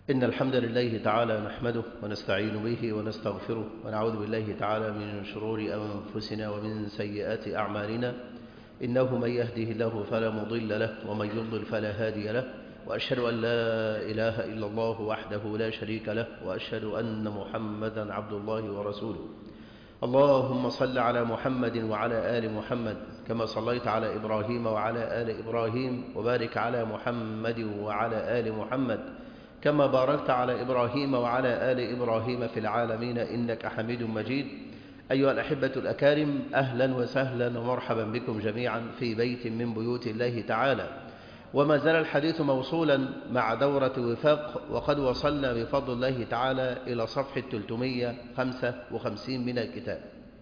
إن الحمد لله تعالى نحمده ونستعين به ونستغفره ونعوذ بالله تعالى من شرور أنفسنا ومن سيئات أعمالنا. إنه من يهده الله فلا مضل له ومن يضلل فلا هادي له، وأشهد أن لا إله إلا الله وحده لا شريك له، وأشهد أن محمدا عبد الله ورسوله. اللهم صل على محمد وعلى آل محمد كما صليت على إبراهيم وعلى آل إبراهيم، وبارك على محمد وعلى آل محمد كما باركت على إبراهيم وعلى آل إبراهيم في العالمين إنك حميد مجيد. أيها الأحبة الأكارم، أهلا وسهلا ومرحبا بكم جميعا في بيت من بيوت الله تعالى. وما زال الحديث موصولا مع دورة وفاق، وقد وصلنا بفضل الله تعالى إلى صفحة 355 من الكتاب.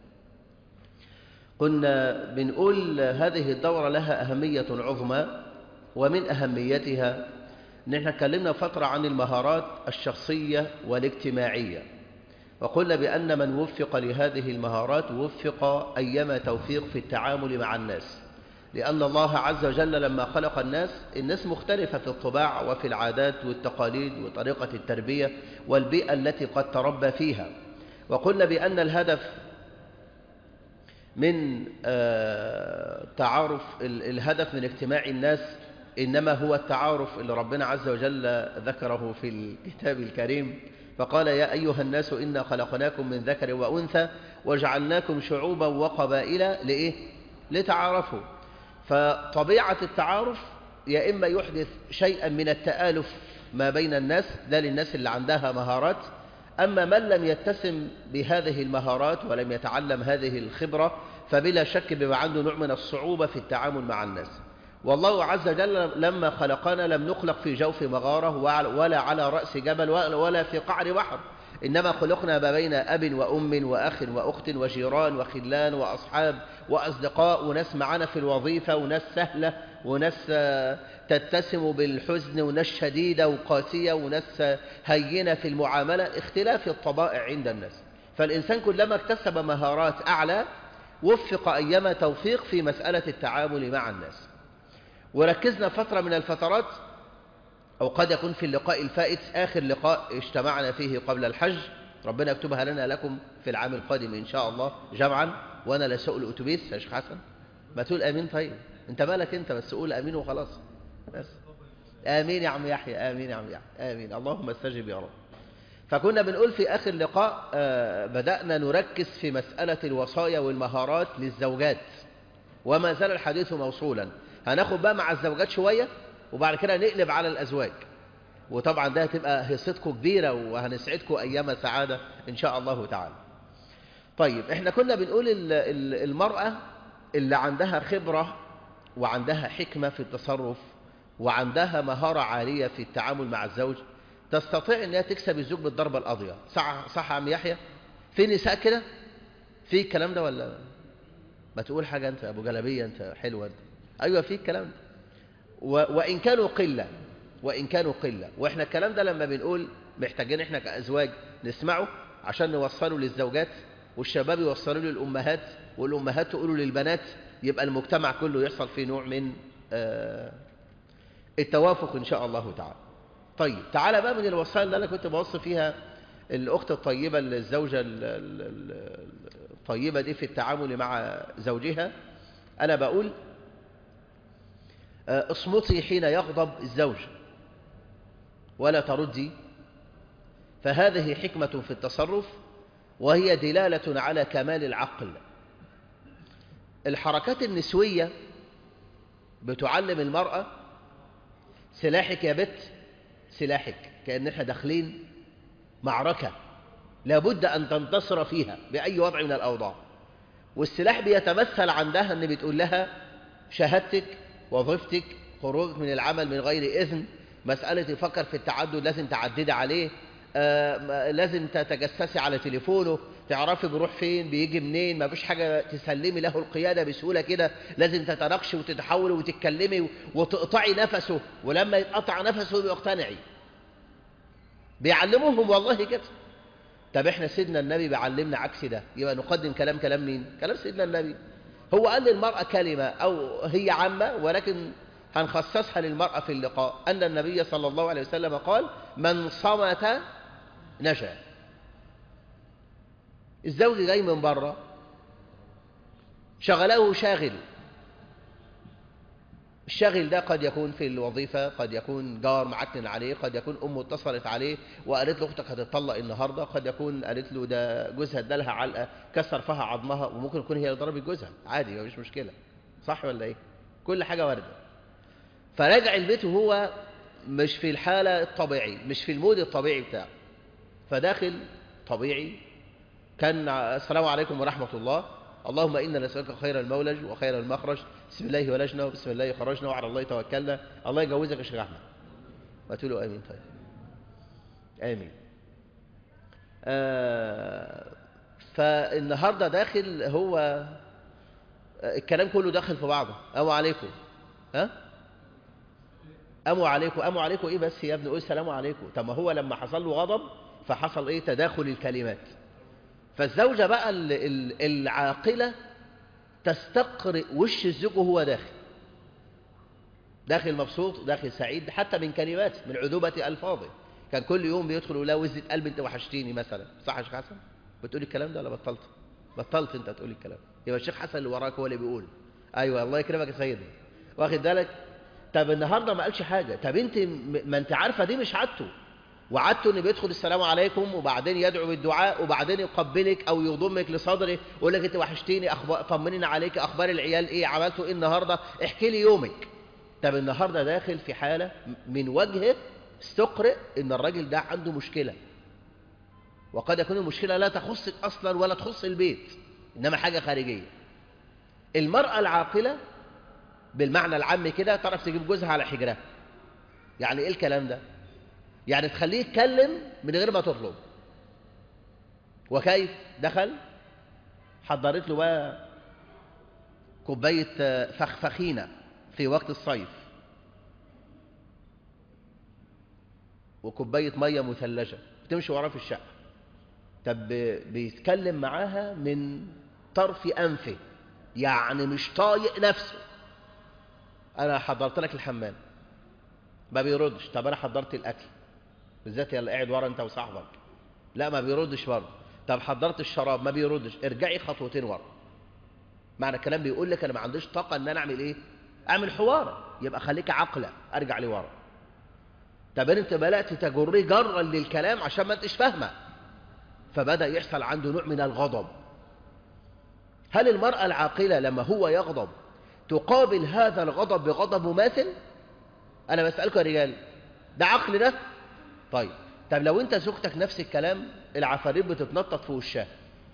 كنا بنقول هذه الدورة لها أهمية عظمى، ومن أهميتها إن احنا اتكلمنا فترة عن المهارات الشخصية والاجتماعية، وقلنا بأن من وفق لهذه المهارات وفق أيما توفيق في التعامل مع الناس، لأن الله عز وجل لما خلق الناس مختلفة في الطباع وفي العادات والتقاليد وطريقة التربية والبيئة التي قد تربى فيها. وقلنا بأن الهدف من الهدف من اجتماع الناس إنما هو التعارف اللي ربنا عز وجل ذكره في الكتاب الكريم، فقال: يا أيها الناس إنا خلقناكم من ذكر وأنثى وجعلناكم شعوبا وقبائل لإيه؟ لتعارفوا. فطبيعة التعارف يا إما يحدث شيئا من التآلف ما بين الناس، ده للناس اللي عندها مهارات. أما من لم يتسم بهذه المهارات ولم يتعلم هذه الخبرة فبلا شك بما عنده نوع من الصعوبة في التعامل مع الناس. والله عز وجل لما خلقنا لم نخلق في جوف مغارة ولا على رأس جبل ولا في قعر بحر، إنما خلقنا ما بين أب وأم وأخ وأخت وجيران وخلان وأصحاب وأصدقاء، وناس معنا في الوظيفة، وناس سهلة، وناس تتسم بالحزن، وناس شديدة وقاسية، وناس هينة في المعاملة، اختلاف الطبائع عند الناس. فالإنسان كلما اكتسب مهارات أعلى وفق أيما توفيق في مسألة التعامل مع الناس. وركزنا فترة من الفترات، أو قد يكون في اللقاء الفائت آخر لقاء اجتمعنا فيه قبل الحج، ربنا يكتبها لنا لكم في العام القادم إن شاء الله جمعا، وأنا لسوق الأتوبيس يا شيخ حسن. ما تقول آمين؟ طيب أنت مالك أنت، بس قول آمين وخلاص بس. آمين يا عم يحيى، آمين يا عم يحيى، آمين، اللهم استجب يا رب. فكنا بنقول في آخر لقاء بدأنا نركز في مسألة الوصايا والمهارات للزوجات، وما زال الحديث موصولا. هناخد بقى مع الزوجات شوية، وبعد كده نقلب على الأزواج، وطبعا ده هتبقى هيصتكم كبيرة وهنسعدكم أيام سعادة إن شاء الله تعالى. طيب، احنا كنا بنقول المرأة اللي عندها خبرة وعندها حكمة في التصرف وعندها مهارة عالية في التعامل مع الزوج تستطيع أنها تكسب الزوج بالضربة القاضية. صح يا عم يحيى؟ في نساء كده في الكلام ده ولا ما تقول حاجة أنت أبو جلبية، أنت حلوة أنت. أيوة في الكلام ده، وإن كانوا قلة. وإحنا الكلام ده لما بنقول محتاجين إحنا كأزواج نسمعه عشان نوصله للزوجات، والشباب يوصلوا للأمهات، والأمهات تقولوا للبنات، يبقى المجتمع كله يحصل فيه نوع من التوافق إن شاء الله تعالى. طيب تعالى بقى من الوصايا اللي أنا كنت بوصي فيها الأخت الطيبة، الزوجة الطيبة دي في التعامل مع زوجها. أنا بقول اصمتي حين يغضب الزوج ولا تردي، فهذه حكمة في التصرف، وهي دلالة على كمال العقل. الحركات النسوية بتعلم المرأة سلاحك يا بت، سلاحك، كأن احنا داخلين معركة لابد أن تنتصر فيها بأي وضع من الأوضاع. والسلاح بيتمثل عندها أن بتقول لها شهادتك، وظيفتك، خروجك من العمل من غير إذن، مسألة يفكر في التعدد لازم تعددي عليه، لازم تتجسسي على تليفونه، تعرفي بيروح فين بيجي منين، ما فيش حاجة تسلمي له القيادة بسهولة كده، لازم تتناقشي وتتحاولي وتتكلمي وتقطعي نفسه، ولما يتقطع نفسه بيقتنعي. بيعلموهم والله كده. طب احنا سيدنا النبي بيعلمنا عكس ده، يبقى نقدم كلام مين؟ كلام سيدنا النبي. هو قال للمرأة كلمة أو هي عامة، ولكن هنخصصها للمرأة في اللقاء، أن النبي صلى الله عليه وسلم قال: من صمت نجا. الزوج جاي من بره، شغله شاغل. الشاغل ده قد يكون في الوظيفة، قد يكون جار معتن عليه، قد يكون أمه اتصلت عليه وقالت له أختك هتطلق النهاردة، قد يكون قالت له ده جوزها ادالها علقة كسر فيها عظمها، وممكن يكون هي اللي ضربت جوزها، عادي مفيش مشكلة، صح ولا إيه؟ كل حاجة واردة. فراجع البيت وهو مش في الحالة الطبيعية، مش في المود الطبيعي بتاعه، فداخل طبيعي كان السلام عليكم ورحمة الله، اللهم إنا نسألك خير المولج وخير المخرج، بسم الله ولجنا وبسم الله خرجنا وعلى الله توكلنا، الله يجوزك يا شيخ أحمد. قلت له آمين. طيب آمين. فالنهاردة داخل هو الكلام كله داخل في بعضه، أمو عليكم، ها؟ أمو عليكم، أمو عليكم إيه بس يا ابني؟ قول السلام عليكم. طب ما هو لما حصل له غضب فحصل إيه؟ تداخل الكلمات. فالزوجة بقى العاقلة تستقرئ وش الزوج وهو داخل مبسوط، داخل سعيد، حتى من كلمات، من عذوبة ألفاظه. كان كل يوم بيدخل ولا وزة قلب انت وحشتيني مثلا، صح يا شيخ حسن؟ بتقول الكلام ده ولا بطلت انت تقول الكلام؟ يبقى الشيخ حسن اللي وراك هو اللي بيقول. ايوه الله يكرمك يا سيدي، واخد بالك؟ طب النهارده ما قالش حاجه، طب انت ما انت عارفه دي مش عادته، وعدته ان بيدخل السلام عليكم وبعدين يدعو بالدعاء وبعدين يقبلك او يضمك لصدره ويقول لك انت وحشتيني، اخبار طمنينا عليك، اخبار العيال ايه، عملتوا ايه النهارده، احكي لي يومك. طب النهارده داخل في حاله من وجهه استقرئ ان الراجل ده عنده مشكله، وقد يكون المشكله لا تخصك اصلا ولا تخص البيت، انما حاجه خارجيه. المراه العاقله بالمعنى العام كده تعرف تجيب جوزها على حجرها. يعني ايه الكلام ده؟ يعني تخليه يتكلم من غير ما تطلب. وكيف؟ دخل حضرت له بقى كوبايه فخفخينه في وقت الصيف وكوبايه ميه مثلجه، بتمشي وراه في الشقه. طب بيتكلم معاها من طرف انفه، يعني مش طايق نفسه. انا حضرت لك الحمام، ما بيردش. طب انا حضرت الاكل، بالذات اللي قاعد ورا انت وصاحبك، لا ما بيردش برضه. طب حضرت الشراب، ما بيردش. ارجعي خطوتين ورا. معنى الكلام بيقول لك انا ما عنديش طاقه ان انا اعمل ايه؟ اعمل حوار. يبقى خليك عقله، ارجع لورا. طب انت بدات تجري جرا للكلام عشان ما انتش فاهمه، فبدا يحصل عنده نوع من الغضب. هل المراه العاقله لما هو يغضب تقابل هذا الغضب بغضب مماثل؟ انا بسالكم يا رجال، ده عقل ده؟ طيب طب لو انت زوجتك نفس الكلام، العفاريت بتتنطط في وشها،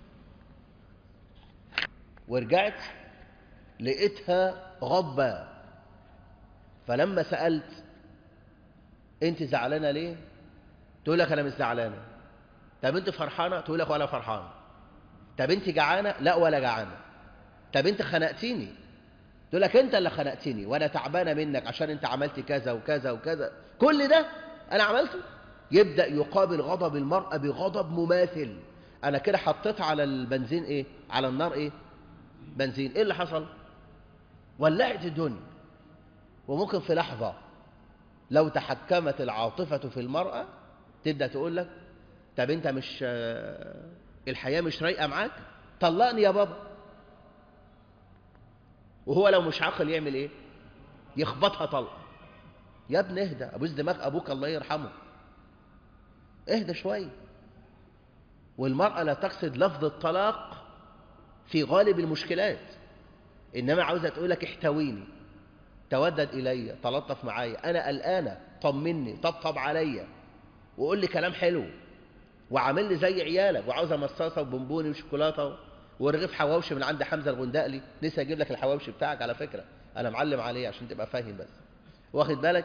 ورجعت لقيتها غضبة، فلما سألت انت زعلانة ليه؟ تقول لك انا مش زعلانة. طب انت فرحانة؟ تقول لك ولا فرحانة. طب انت جعانة؟ لا ولا جعانة. طب انت خنقتيني؟ تقول لك انت اللي خنقتني وانا تعبانة منك عشان انت عملت كذا وكذا وكذا، كل ده انا عملته. يبدأ يقابل غضب المرأة بغضب مماثل. انا كده حطيت على البنزين ايه؟ على النار ايه؟ بنزين. ايه اللي حصل؟ ولعت الدنيا. وممكن في لحظة لو تحكمت العاطفة في المرأة تبدأ تقول لك طب انت مش الحياة مش رايقة معاك، طلقني يا بابا. وهو لو مش عاقل يعمل ايه؟ يخبطها طلقة. يا ابن اهدى، ابوس دماغ ابوك الله يرحمه، اهدى شوية. والمرأة لا تقصد لفظ الطلاق في غالب المشكلات، انما عاوزة تقول لك احتويني، تودد إلي، تلطف معايا، أنا قلقانة، طمني، طبطب عليا، وقول لي كلام حلو، وعامل لي زي عيالك، وعاوزة مصاصة وبونبوني وشوكولاتة ورغيف حواوشي من عند حمزة الغندقلي. لسه هجيب لك الحواوشي بتاعك على فكرة، أنا معلم عليه عشان تبقى فاهم بس، واخد بالك؟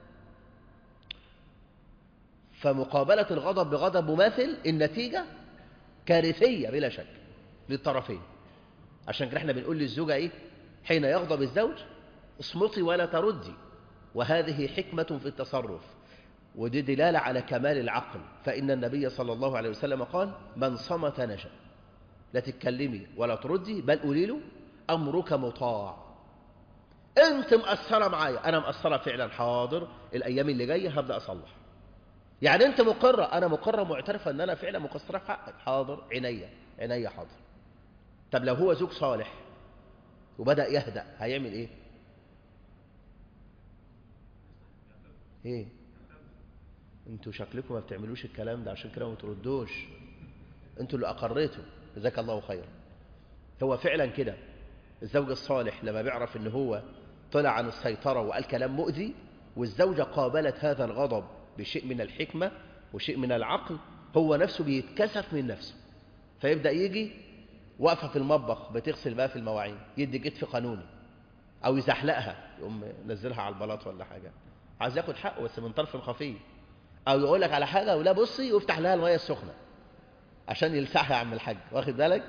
فمقابلة الغضب بغضب مماثل النتيجة كارثية بلا شك للطرفين. عشان كده احنا بنقول للزوجة ايه حين يغضب الزوج؟ اصمتي ولا تردي. وهذه حكمة في التصرف، ودي دلالة على كمال العقل. فإن النبي صلى الله عليه وسلم قال من صمت نجا. لا تتكلمي ولا تردي، بل قولي له أمرك مطاع. انت مقصرة معايا، انا مقصرة فعلا، حاضر، الايام اللي جاية هبدأ اصلح. يعني انت مقرة، انا مقرة معترفة ان انا فعلا مقصرة في حقك، حاضر، عينيا عينيا، حاضر. طب لو هو زوج صالح وبدأ يهدأ هيعمل ايه؟ ايه؟ انتوا شكلكم ما بتعملوش الكلام ده، عشان كده ما بتردوش. انتوا اللي اقريتوا، جزاك الله خيرا. هو فعلا كده، الزوج الصالح لما بيعرف ان هو طلع عن السيطرة وقال كلام مؤذي، والزوجة قابلت هذا الغضب بشيء من الحكمة وشيء من العقل، هو نفسه بيتكسف من نفسه، فيبدأ يجي واقفة في المطبخ بتغسل بقى في المواعين، يدي كتف قانوني، أو يزحلقها، يقوم نزلها على البلاط ولا حاجة، عايز ياخد حقه بس من طرف خفي، أو يقول لك على حاجة ولا بصي ويفتح لها المية السخنة عشان يلسعها يا عم الحاج، واخد بالك؟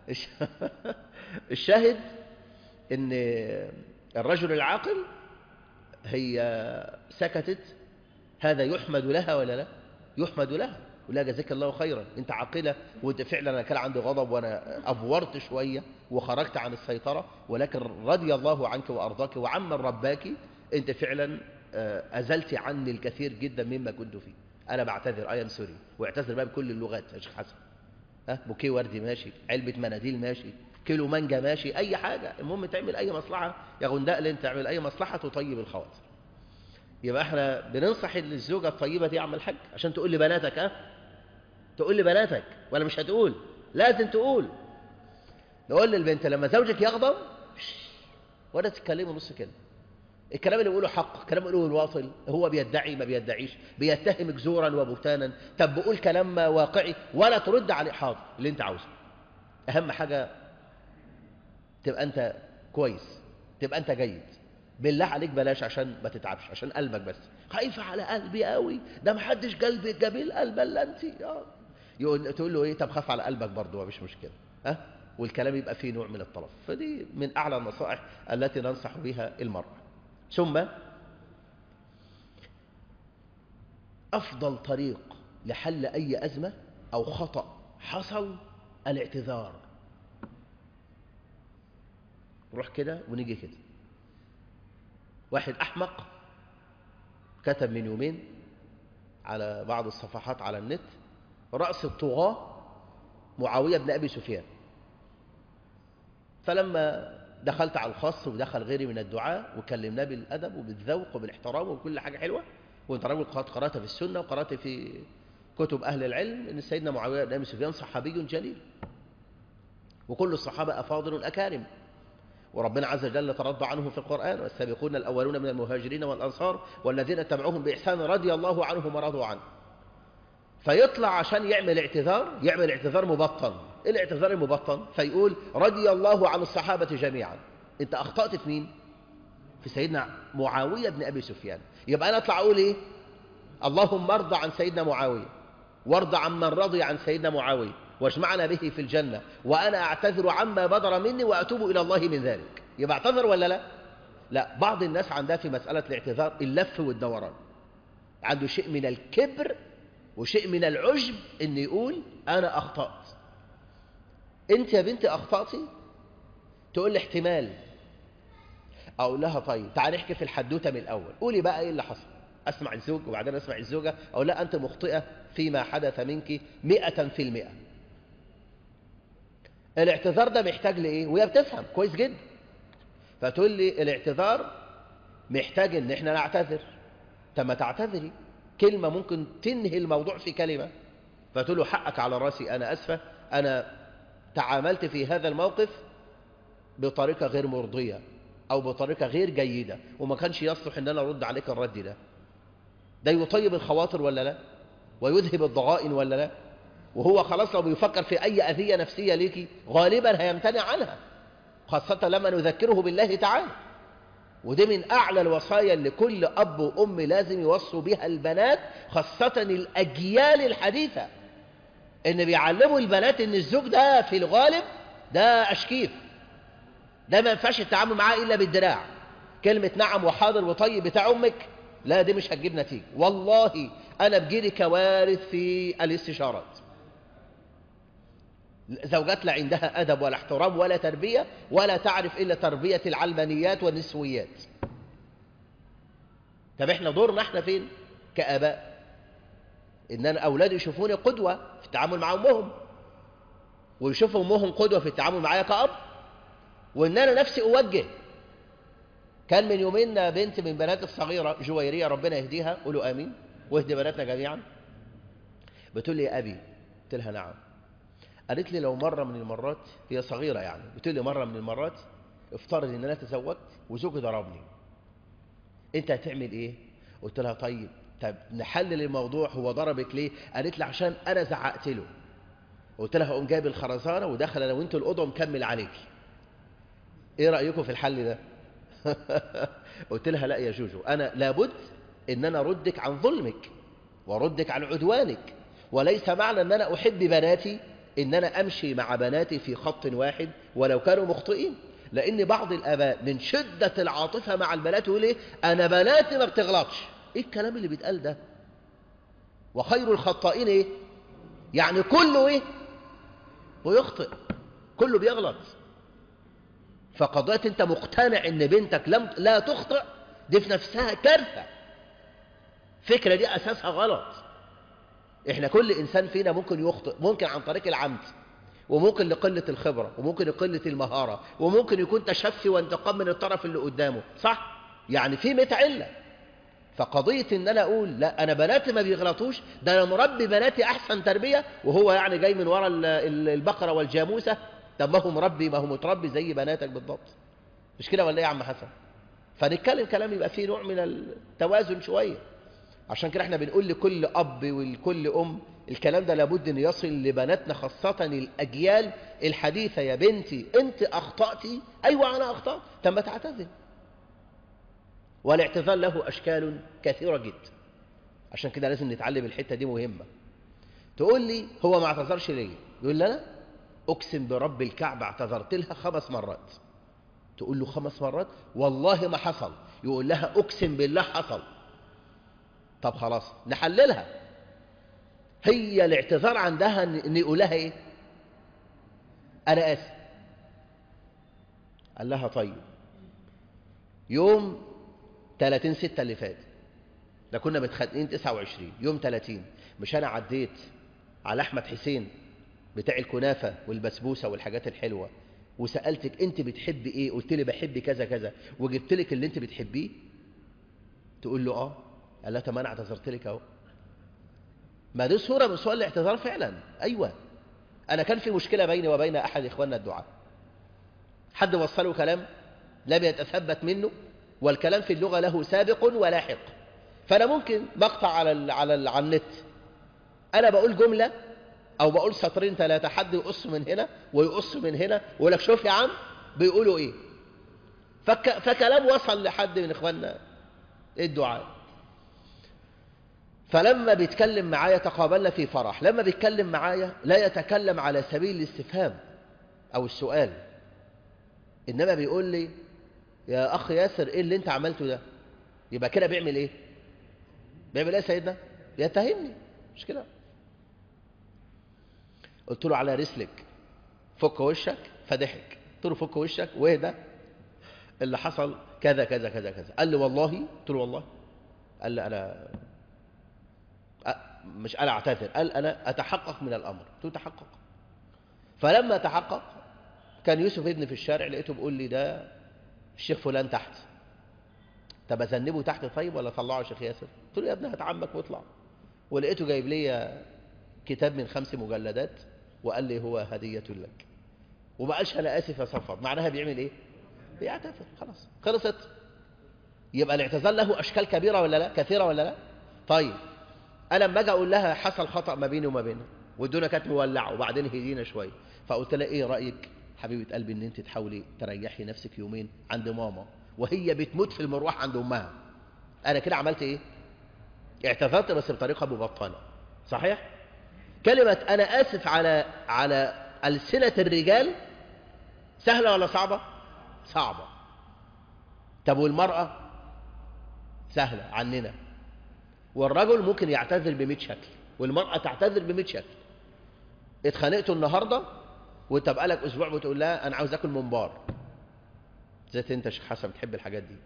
الشاهد إن الرجل العاقل هي سكتت، هذا يحمد لها ولا لا؟ يحمد لها، ولا جزاك الله خيرا، انت عاقله، وانت فعلا انا كان عندي غضب وانا افورت شويه وخرجت عن السيطره، ولكن رضي الله عنك وارضاك وعمن رباك، انت فعلا ازلت عني الكثير جدا مما كنت فيه، انا بعتذر، اي ام سوري، واعتذر بقى بكل اللغات يا شيخ حسن. بوكيه وردي ماشي، علبه مناديل ماشي، كيلو مانجا ماشي، اي حاجه، المهم تعمل اي مصلحه يا غنداء، انت تعمل اي مصلحه تطيب الخواطر. يبقى احنا بننصح الزوجة الطيبة دي يا عم الحاج، عشان تقول لي بناتك، تقول لي بناتك ولا مش هتقول؟ لازم تقول. نقول للبنت لما زوجك يغضب ولا تتكلموا نص كلمة، الكلام اللي بيقوله حق، الكلام اللي بيقوله باطل، هو بيدعي ما بيدعيش، بيتهمك زورا وبهتانا، طب بقول كلام واقعي ولا ترد عليه، حاضر اللي انت عاوزه، اهم حاجة تبقى انت كويس، تبقى انت جيد، بالله عليك بلاش، عشان ما تتعبش، عشان قلبك بس، خايفة على قلبي قوي، ده محدش قلبي جميل قلب الا انت، تقول له ايه؟ طب خاف على قلبك برضه، مش مشكلة، والكلام يبقى فيه نوع من الطرف. فدي من اعلى النصائح التي ننصح بها المرأة. ثم افضل طريق لحل اي ازمة او خطأ حصل الاعتذار. نروح كده ونيجي كده. واحد احمق كتب من يومين على بعض الصفحات على النت: رأس الطغاة معاوية بن أبي سفيان. فلما دخلت على الخاص ودخل غيري من الدعاء وكلمناه بالأدب وبالذوق وبالاحترام وكل حاجة حلوة، وانت راجل قرأت في السنة وقرأت في كتب أهل العلم أن سيدنا معاوية بن أبي سفيان صحابي جليل، وكل الصحابة أفاضل أكارم، وربنا عز وجل ترضى عنه في القرآن: والسابقون الأولون من المهاجرين والأنصار والذين اتبعوهم بإحسان رضي الله عنهم ورضوا عنه. فيطلع عشان يعمل اعتذار مبطن. ايه الاعتذار المبطن؟ فيقول: رضي الله عن الصحابة جميعا. انت اخطأت في مين؟ في سيدنا معاوية بن ابي سفيان. يبقى انا اطلع اقول ايه؟ اللهم ارضى عن سيدنا معاوية، وارضى عن من رضي عن سيدنا معاوية، واجمعنا به في الجنة، وانا اعتذر عما بدر مني واتوب الى الله من ذلك. يبقى اعتذر ولا لا؟ لا. بعض الناس عندها في مسألة الاعتذار اللف والدوران، عنده شيء من الكبر وشيء من العجب ان يقول انا اخطأت. انت يا بنتي اخطأتي؟ تقول لي احتمال. اقول لها طيب تعالي نحكي في الحدوته من الاول، قولي بقى ايه اللي حصل. اسمع الزوج وبعدين اسمع الزوجه، اقول لا انت مخطئه فيما حدث منك 100%. الاعتذار ده محتاج لايه؟ وهي بتفهم كويس جدا، فتقول لي الاعتذار محتاج ان احنا نعتذر. طب ما تعتذري، كلمه ممكن تنهي الموضوع في كلمه. فتقول له حقك على راسي، انا اسفه، انا تعاملت في هذا الموقف بطريقة غير مرضية أو بطريقة غير جيدة، وما كانش يصلح أن أنا أرد عليك الرد ده. ده يطيب الخواطر ولا لا؟ ويذهب الضغائن ولا لا؟ وهو خلاص لو بيفكر في أي أذية نفسية ليكي غالبا هيمتنع عنها، خاصة لما نذكره بالله تعالى. ودي من أعلى الوصايا اللي كل أب وأم لازم يوصوا بها البنات، خاصة الأجيال الحديثة، إن بيعلموا البنات إن الزوج ده في الغالب ده أشكيف، ده ما ينفعش التعامل معاه إلا بالدراع. كلمة نعم وحاضر وطيب بتاع أمك، لا دي مش هتجيب نتيجة. والله أنا بجيلي كوارث في الاستشارات. زوجات لا عندها أدب ولا احترام ولا تربية، ولا تعرف إلا تربية العلمانيات والنسويات. طب احنا دورنا احنا فين كآباء؟ إن أنا أولادي يشوفوني قدوة في التعامل مع أمهم، ويشوفوا أمهم قدوة في التعامل معايا كأب، وإن أنا نفسي أوجه. كان من يومين بنت من بنات الصغيرة جويرية ربنا يهديها، قولوا آمين واهدي بناتنا جميعا، بتقول لي يا أبي. قلت لها نعم. قالت لي لو مرة من المرات، هي صغيرة يعني، بتقول لي مرة من المرات افترض ان انا تزوجت وزوجي ضربني، انت هتعمل ايه؟ قلت لها طيب نحلل الموضوع، هو ضربك ليه؟ قالت لي عشان انا زعقت له. قلت لها اقوم جايب الخرزانة ودخل انا وانت الأوضة ومكمل عليك. ايه رأيكم في الحل ده؟ قلت لها لا يا جوجو، انا لابد ان انا اردك عن ظلمك واردك عن عدوانك، وليس معنى ان انا احب بناتي ان انا امشي مع بناتي في خط واحد ولو كانوا مخطئين. لان بعض الاباء من شدة العاطفة مع البنات يقول ايه، انا بناتي ما بتغلطش. ايه الكلام اللي بيتقال ده؟ وخير الخطائين ايه؟ يعني كله ايه؟ ويخطئ، كله بيغلط. فقضيت انت مقتنع ان بنتك لا تخطئ، دي في نفسها كارثة. الفكرة دي اساسها غلط. احنا كل انسان فينا ممكن يخطئ، ممكن عن طريق العمد، وممكن لقلة الخبرة، وممكن لقلة المهارة، وممكن يكون تشفي وانتقام من الطرف اللي قدامه، صح؟ يعني في 100 علة. فقضية ان انا اقول لا انا بناتي ما بيغلطوش، ده انا مربي بناتي احسن تربية، وهو يعني جاي من ورا البقرة والجاموسة. طب ما هو مربي، ما هو متربي زي بناتك بالضبط، مش كده ولا ايه يا عم حسن؟ فنتكلم كلام يبقى فيه نوع من التوازن شوية. عشان كده احنا بنقول لكل أب ولكل أم الكلام ده لابد أن يصل لبناتنا، خاصة الأجيال الحديثة. يا بنتي أنت أخطأتي، أيوة أنا أخطأت، تم تعتذر. والاعتذار له أشكال كثيرة جدا. عشان كده لازم نتعلم الحتة دي، مهمة. تقول لي هو ما اعتذرش ليه؟ يقول لي أنا أقسم برب الكعبة اعتذرت لها 5 مرات. تقول له 5 مرات؟ والله ما حصل. يقول لها أقسم بالله حصل. طب خلاص نحللها. هي الاعتذار عندها ان يقول لها ايه؟ انا اسف. قال لها طيب يوم 30/6 اللي فات، ده كنا متخانقين 29، يوم 30 مش انا عديت على احمد حسين بتاع الكنافة والبسبوسة والحاجات الحلوة، وسألتك انت بتحبي ايه؟ قلت لي بحب كذا كذا، وجبت لك اللي انت بتحبيه. تقول له اه. قال لها طب ما انا اعتذرت لك اهو. ما دي صورة من صور الاعتذار فعلا. ايوه، انا كان في مشكلة بيني وبين احد اخواننا الدعاء، حد وصله كلام لم يتثبت منه، والكلام في اللغة له سابق ولاحق. فانا ممكن مقطع على النت، انا بقول جملة او بقول سطرين 3، حد يقص من هنا ويقص من هنا ويقول لك شوف يا عم بيقولوا ايه. فكلام وصل لحد من اخواننا الدعاء. فلما بيتكلم معايا، تقابلنا في فرح، لما بيتكلم معايا لا يتكلم على سبيل الاستفهام او السؤال، انما بيقول لي يا اخ ياسر ايه اللي انت عملته ده؟ يبقى كده بيعمل ايه؟ بيعمل ايه يا سيدنا؟ يتهمني، مش كده؟ قلت له على رسلك، فك وشك. فضحك. قلت له فك وشك واهدى، اللي حصل كذا كذا كذا كذا. قال لي والله. قلت له والله. قال لي انا مش انا اعتذر، قال انا اتحقق من الامر. قلت له تحقق. فلما تحقق كان يوسف ابني في الشارع، لقيته بيقول لي ده الشيخ فلان تحت. طب اذنبه تحت طيب ولا طلعه يا شيخ ياسر؟ قلت له يا ابني هات عمك واطلع. ولقيته جايب لي كتاب من 5 مجلدات وقال لي هو هدية لك. وما قالش انا اسف يا صفر، معناها بيعمل ايه؟ بيعتذر. خلاص خلصت. يبقى الاعتذار له اشكال كبيرة ولا لا؟ كثيرة ولا لا؟ طيب انا لما اجي اقول لها حصل خطأ ما بيني وما بينها، والدنيا كانت مولعه وبعدين هدينا شويه، فقلت لها ايه رايك حبيبه قلبي ان انت تحاولي تريحي نفسك يومين عند ماما وهي بتموت في المروح عند امها؟ انا كده عملت ايه؟ اعتذرت بس بطريقه مبطنه. صحيح؟ كلمه انا اسف على السنه الرجال سهله ولا صعبه؟ صعبه. طب والمراه سهله عننا. والرجل ممكن يعتذر ب100 شكل، والمراه تعتذر ب100 شكل. اتخانقتوا النهارده وانت بقالك اسبوع بتقول لها انا عاوز اكل ممبار، زيت انت يا شيخ حسن بتحب الحاجات دي.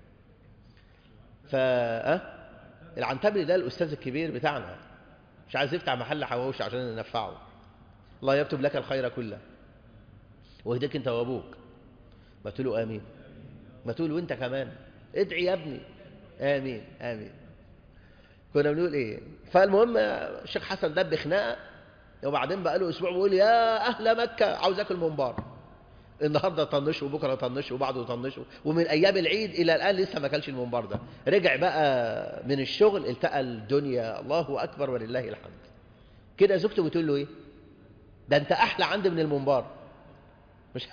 العنتبلي ده الاستاذ الكبير بتاعنا، مش عايز يفتح محل حواوشي عشان ننفعه. الله يكتب لك الخير كله ويهديك انت وابوك. ما تقولوا امين، ما تقول وانت كمان ادعي يا ابني امين امين. كنا بنقول ايه؟ فالمهم الشيخ حسن دب خناقه، وبعدين بقى له اسبوع بيقول يا اهل مكه عاوز اكل ممبار. النهارده طنشه وبكره طنشه وبعده طنشه، ومن ايام العيد الى الان لسه ما اكلش الممبار ده. رجع بقى من الشغل التقى الدنيا، الله اكبر ولله الحمد. كده زوجته بتقول له ايه؟ ده انت احلى عندي من الممبار. مش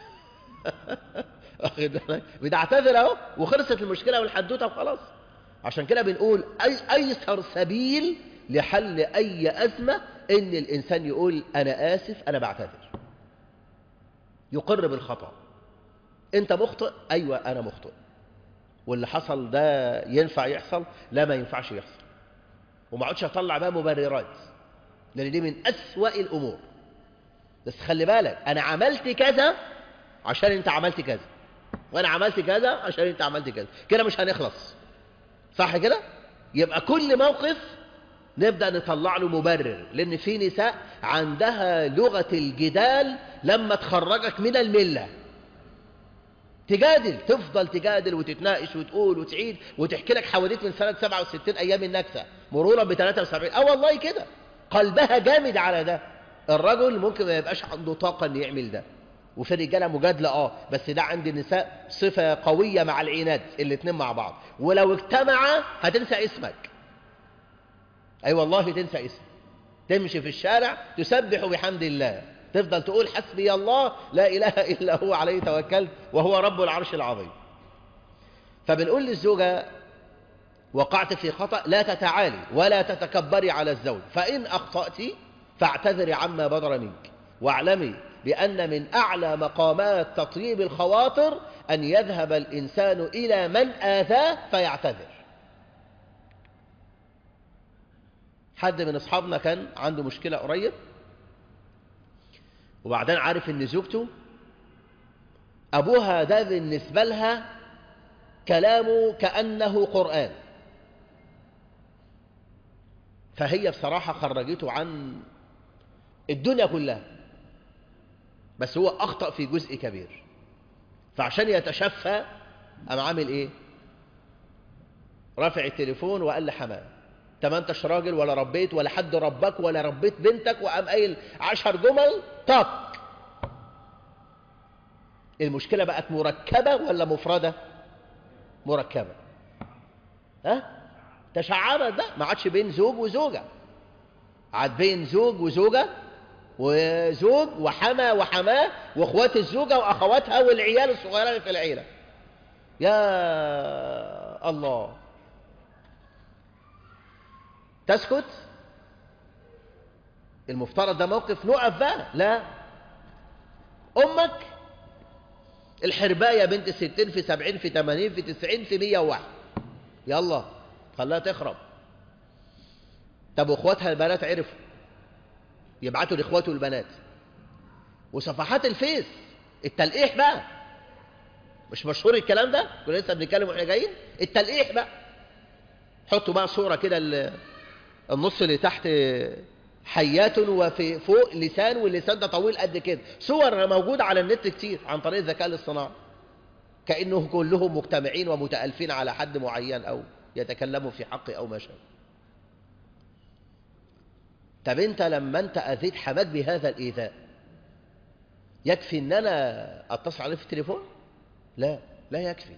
بتعتذر اهو وخلصت المشكله والحدوته وخلاص. عشان كده بنقول ايسر سبيل لحل اي ازمه ان الانسان يقول انا اسف انا بعتذر، يقر بالخطأ. انت مخطئ، ايوه انا مخطئ، واللي حصل ده ينفع يحصل؟ لا ما ينفعش يحصل. وما اقعدش اطلع بقى مبررات، لان دي من اسوأ الامور. بس خلي بالك انا عملت كذا عشان انت عملت كذا، وانا عملت كذا عشان انت عملت كذا، كده مش هنخلص، صح كده؟ يبقى كل موقف نبدأ نطلع له مبرر، لأن في نساء عندها لغة الجدال لما تخرجك من الملة. تجادل، تفضل تجادل وتتناقش وتقول وتعيد وتحكي لك حواديت من سنة 67 أيام النكسة مرورا ب 73. والله كده قلبها جامد على ده. الرجل ممكن ما يبقاش عنده طاقة إن يعمل ده، وفي الرجالة مجادلة بس ده عند النساء صفة قوية مع العناد، الاتنين مع بعض، ولو اجتمعا هتنسى اسمك. أي والله تنسى اسمك. تمشي في الشارع تسبح بحمد الله، تفضل تقول حسبي الله لا إله إلا هو عليه توكلت وهو رب العرش العظيم. فبنقول للزوجة وقعت في خطأ لا تتعالي ولا تتكبري على الزوج، فإن أخطأت فاعتذري عما بدر منك، واعلمي بأن من أعلى مقامات تطيب الخواطر أن يذهب الإنسان إلى من آذاه فيعتذر. حد من أصحابنا كان عنده مشكلة قريب، وبعدين عارف أن زوجته أبوها ده بالنسبة لها كلامه كأنه قرآن، فهي بصراحة خرجته عن الدنيا كلها، بس هو أخطأ في جزء كبير. فعشان يتشفى قام عامل إيه؟ رافع التليفون وقال لحماه انت ما انتش راجل ولا ربيت ولا حد ربك ولا ربيت بنتك، وقام قايل 10 جمل طق. المشكلة بقت مركبة ولا مفردة؟ مركبة. تشعبت بقى، ما عادش بين زوج وزوجة، عاد بين زوج وزوجة وزوج وحما وحماه واخوات الزوجة واخواتها والعيال الصغيرين في العيلة. يا الله، تسكت؟ المفترض ده موقف نقف بقى. لا، أمك الحرباية بنت 60 في 70 في 80 في 90 في 101، يلا خلاها تخرب. طب واخواتها البنات عرفوا يبعتوا لاخواته البنات، وصفحات الفيس التلقيح بقى، مش مشهور الكلام ده؟ كنا لسه بنتكلم واحنا جايين التلقيح بقى. حطوا بقى صورة كده النص اللي تحت حيات وفي فوق لسان، واللسان ده طويل قد كده. صور موجودة على النت كتير عن طريق الذكاء الاصطناعي، كأنه كلهم مجتمعين ومتألفين على حد معين أو يتكلموا في حقه أو ما شابه. طب انت لما انت أذيت حماك بهذا الإيذاء يكفي ان انا اتصل عليه في التليفون؟ لا، لا يكفي.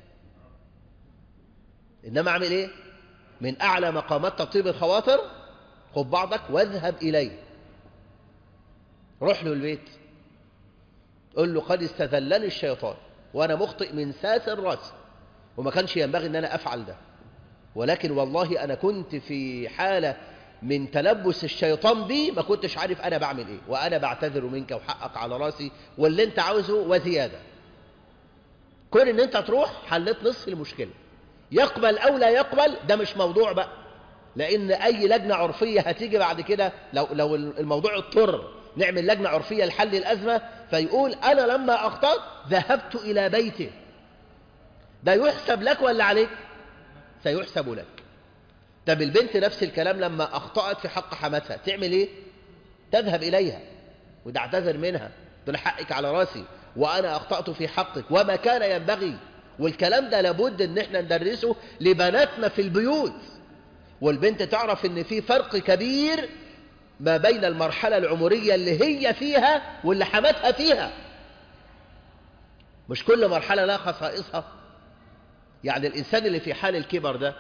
انما اعمل ايه؟ من اعلى مقامات تطيب الخواطر خد بعضك واذهب اليه، روح له البيت قل له قد استذلني الشيطان وانا مخطئ من ساس الراس، وما كانش ينبغي ان انا افعل ده، ولكن والله انا كنت في حالة من تلبس الشيطان بي، ما كنتش عارف انا بعمل ايه، وانا بعتذر منك وحقك على راسي واللي انت عاوزه وزيادة. كون ان انت تروح حلت نصف المشكلة. يقبل او لا يقبل ده مش موضوع بقى، لان اي لجنة عرفية هتيجي بعد كده لو الموضوع اضطر نعمل لجنة عرفية لحل الأزمة، فيقول أنا لما أخطأت ذهبت إلى بيته. ده يحسب لك ولا عليك؟ سيحسب لك. طب البنت نفس الكلام، لما أخطأت في حق حماتها تعمل إيه؟ تذهب إليها وتعتذر منها، تقول حقك على راسي وأنا أخطأت في حقك وما كان ينبغي. والكلام ده لابد إن احنا ندرسه لبناتنا في البيوت، والبنت تعرف إن في فرق كبير ما بين المرحلة العمرية اللي هي فيها واللي حماتها فيها. مش كل مرحلة لها خصائصها. يعني الإنسان اللي في حال الكبر ده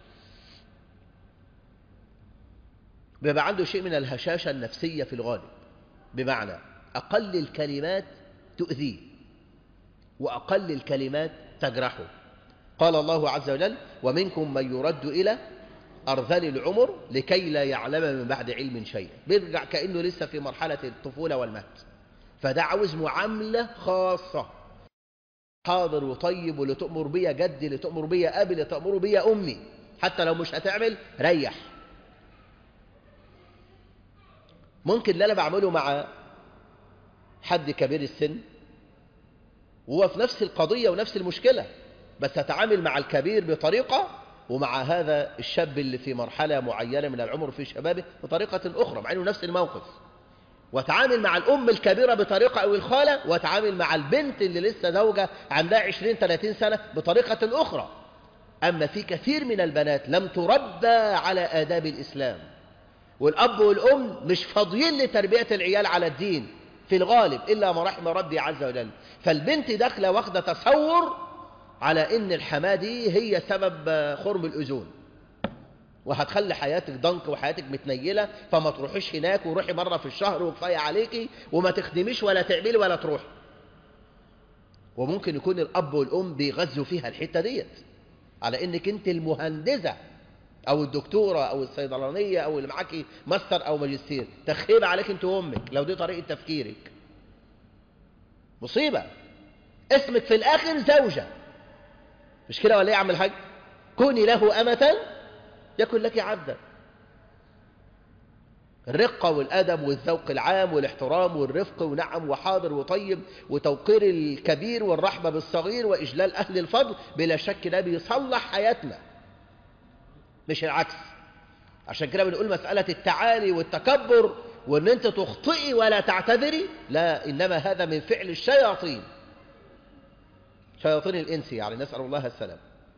بيبقى عنده شيء من الهشاشة النفسية في الغالب، بمعنى أقل الكلمات تؤذيه وأقل الكلمات تجرحه. قال الله عز وجل: ومنكم من يرد إلى أرذل العمر لكي لا يعلم من بعد علم شيئا. بيرجع كأنه لسه في مرحلة الطفولة والمهد. فده عاوز معاملة خاصة، حاضر وطيب، واللي تأمر بيا جدي، اللي تأمر بيا أبي، اللي تأمر بيا أمي، حتى لو مش هتعمل ريح. ممكن اللي أنا بعمله مع حد كبير السن وهو في نفس القضية ونفس المشكلة، بس أتعامل مع الكبير بطريقة، ومع هذا الشاب اللي في مرحلة معينة من العمر في شبابه بطريقة أخرى مع أنه نفس الموقف. وأتعامل مع الأم الكبيرة بطريقة، أو الخالة، وأتعامل مع البنت اللي لسه زوجة عندها 20-30 سنة بطريقة أخرى. أما في كثير من البنات لم تربى على آداب الإسلام، والأب والأم مش فاضيين لتربية العيال على الدين في الغالب إلا ما رحم ربي عز وجل. فالبنت داخلة واخدة تصور على إن الحماة دي هي سبب خرم الأذون، وهتخلي حياتك ضنك وحياتك متنيلة، فما تروحيش هناك، وروحي مرة في الشهر وكفاية عليكي، وما تخدميش ولا تعملي ولا تروحي. وممكن يكون الأب والأم بيغذوا فيها الحتة ديت على إنك أنت المهندسة أو الدكتورة أو الصيدلانية أو اللي معاكي ماستر أو ماجستير، تخيب عليك أنت وأمك لو دي طريقة تفكيرك. مصيبة. اسمك في الآخر زوجة، مش كده ولا إيه يا عم الحاج؟ كوني له أمة يكن لك عبدا. الرقة والأدب والذوق العام والاحترام والرفق، ونعم وحاضر وطيب، وتوقير الكبير والرحمة بالصغير وإجلال أهل الفضل، بلا شك ده بيصلح حياتنا مش العكس. عشان كده بنقول مسألة التعالي والتكبر وأن أنت تخطئي ولا تعتذري، لا، إنما هذا من فعل الشياطين، شياطين الإنس، يعني نسأل الله السلام.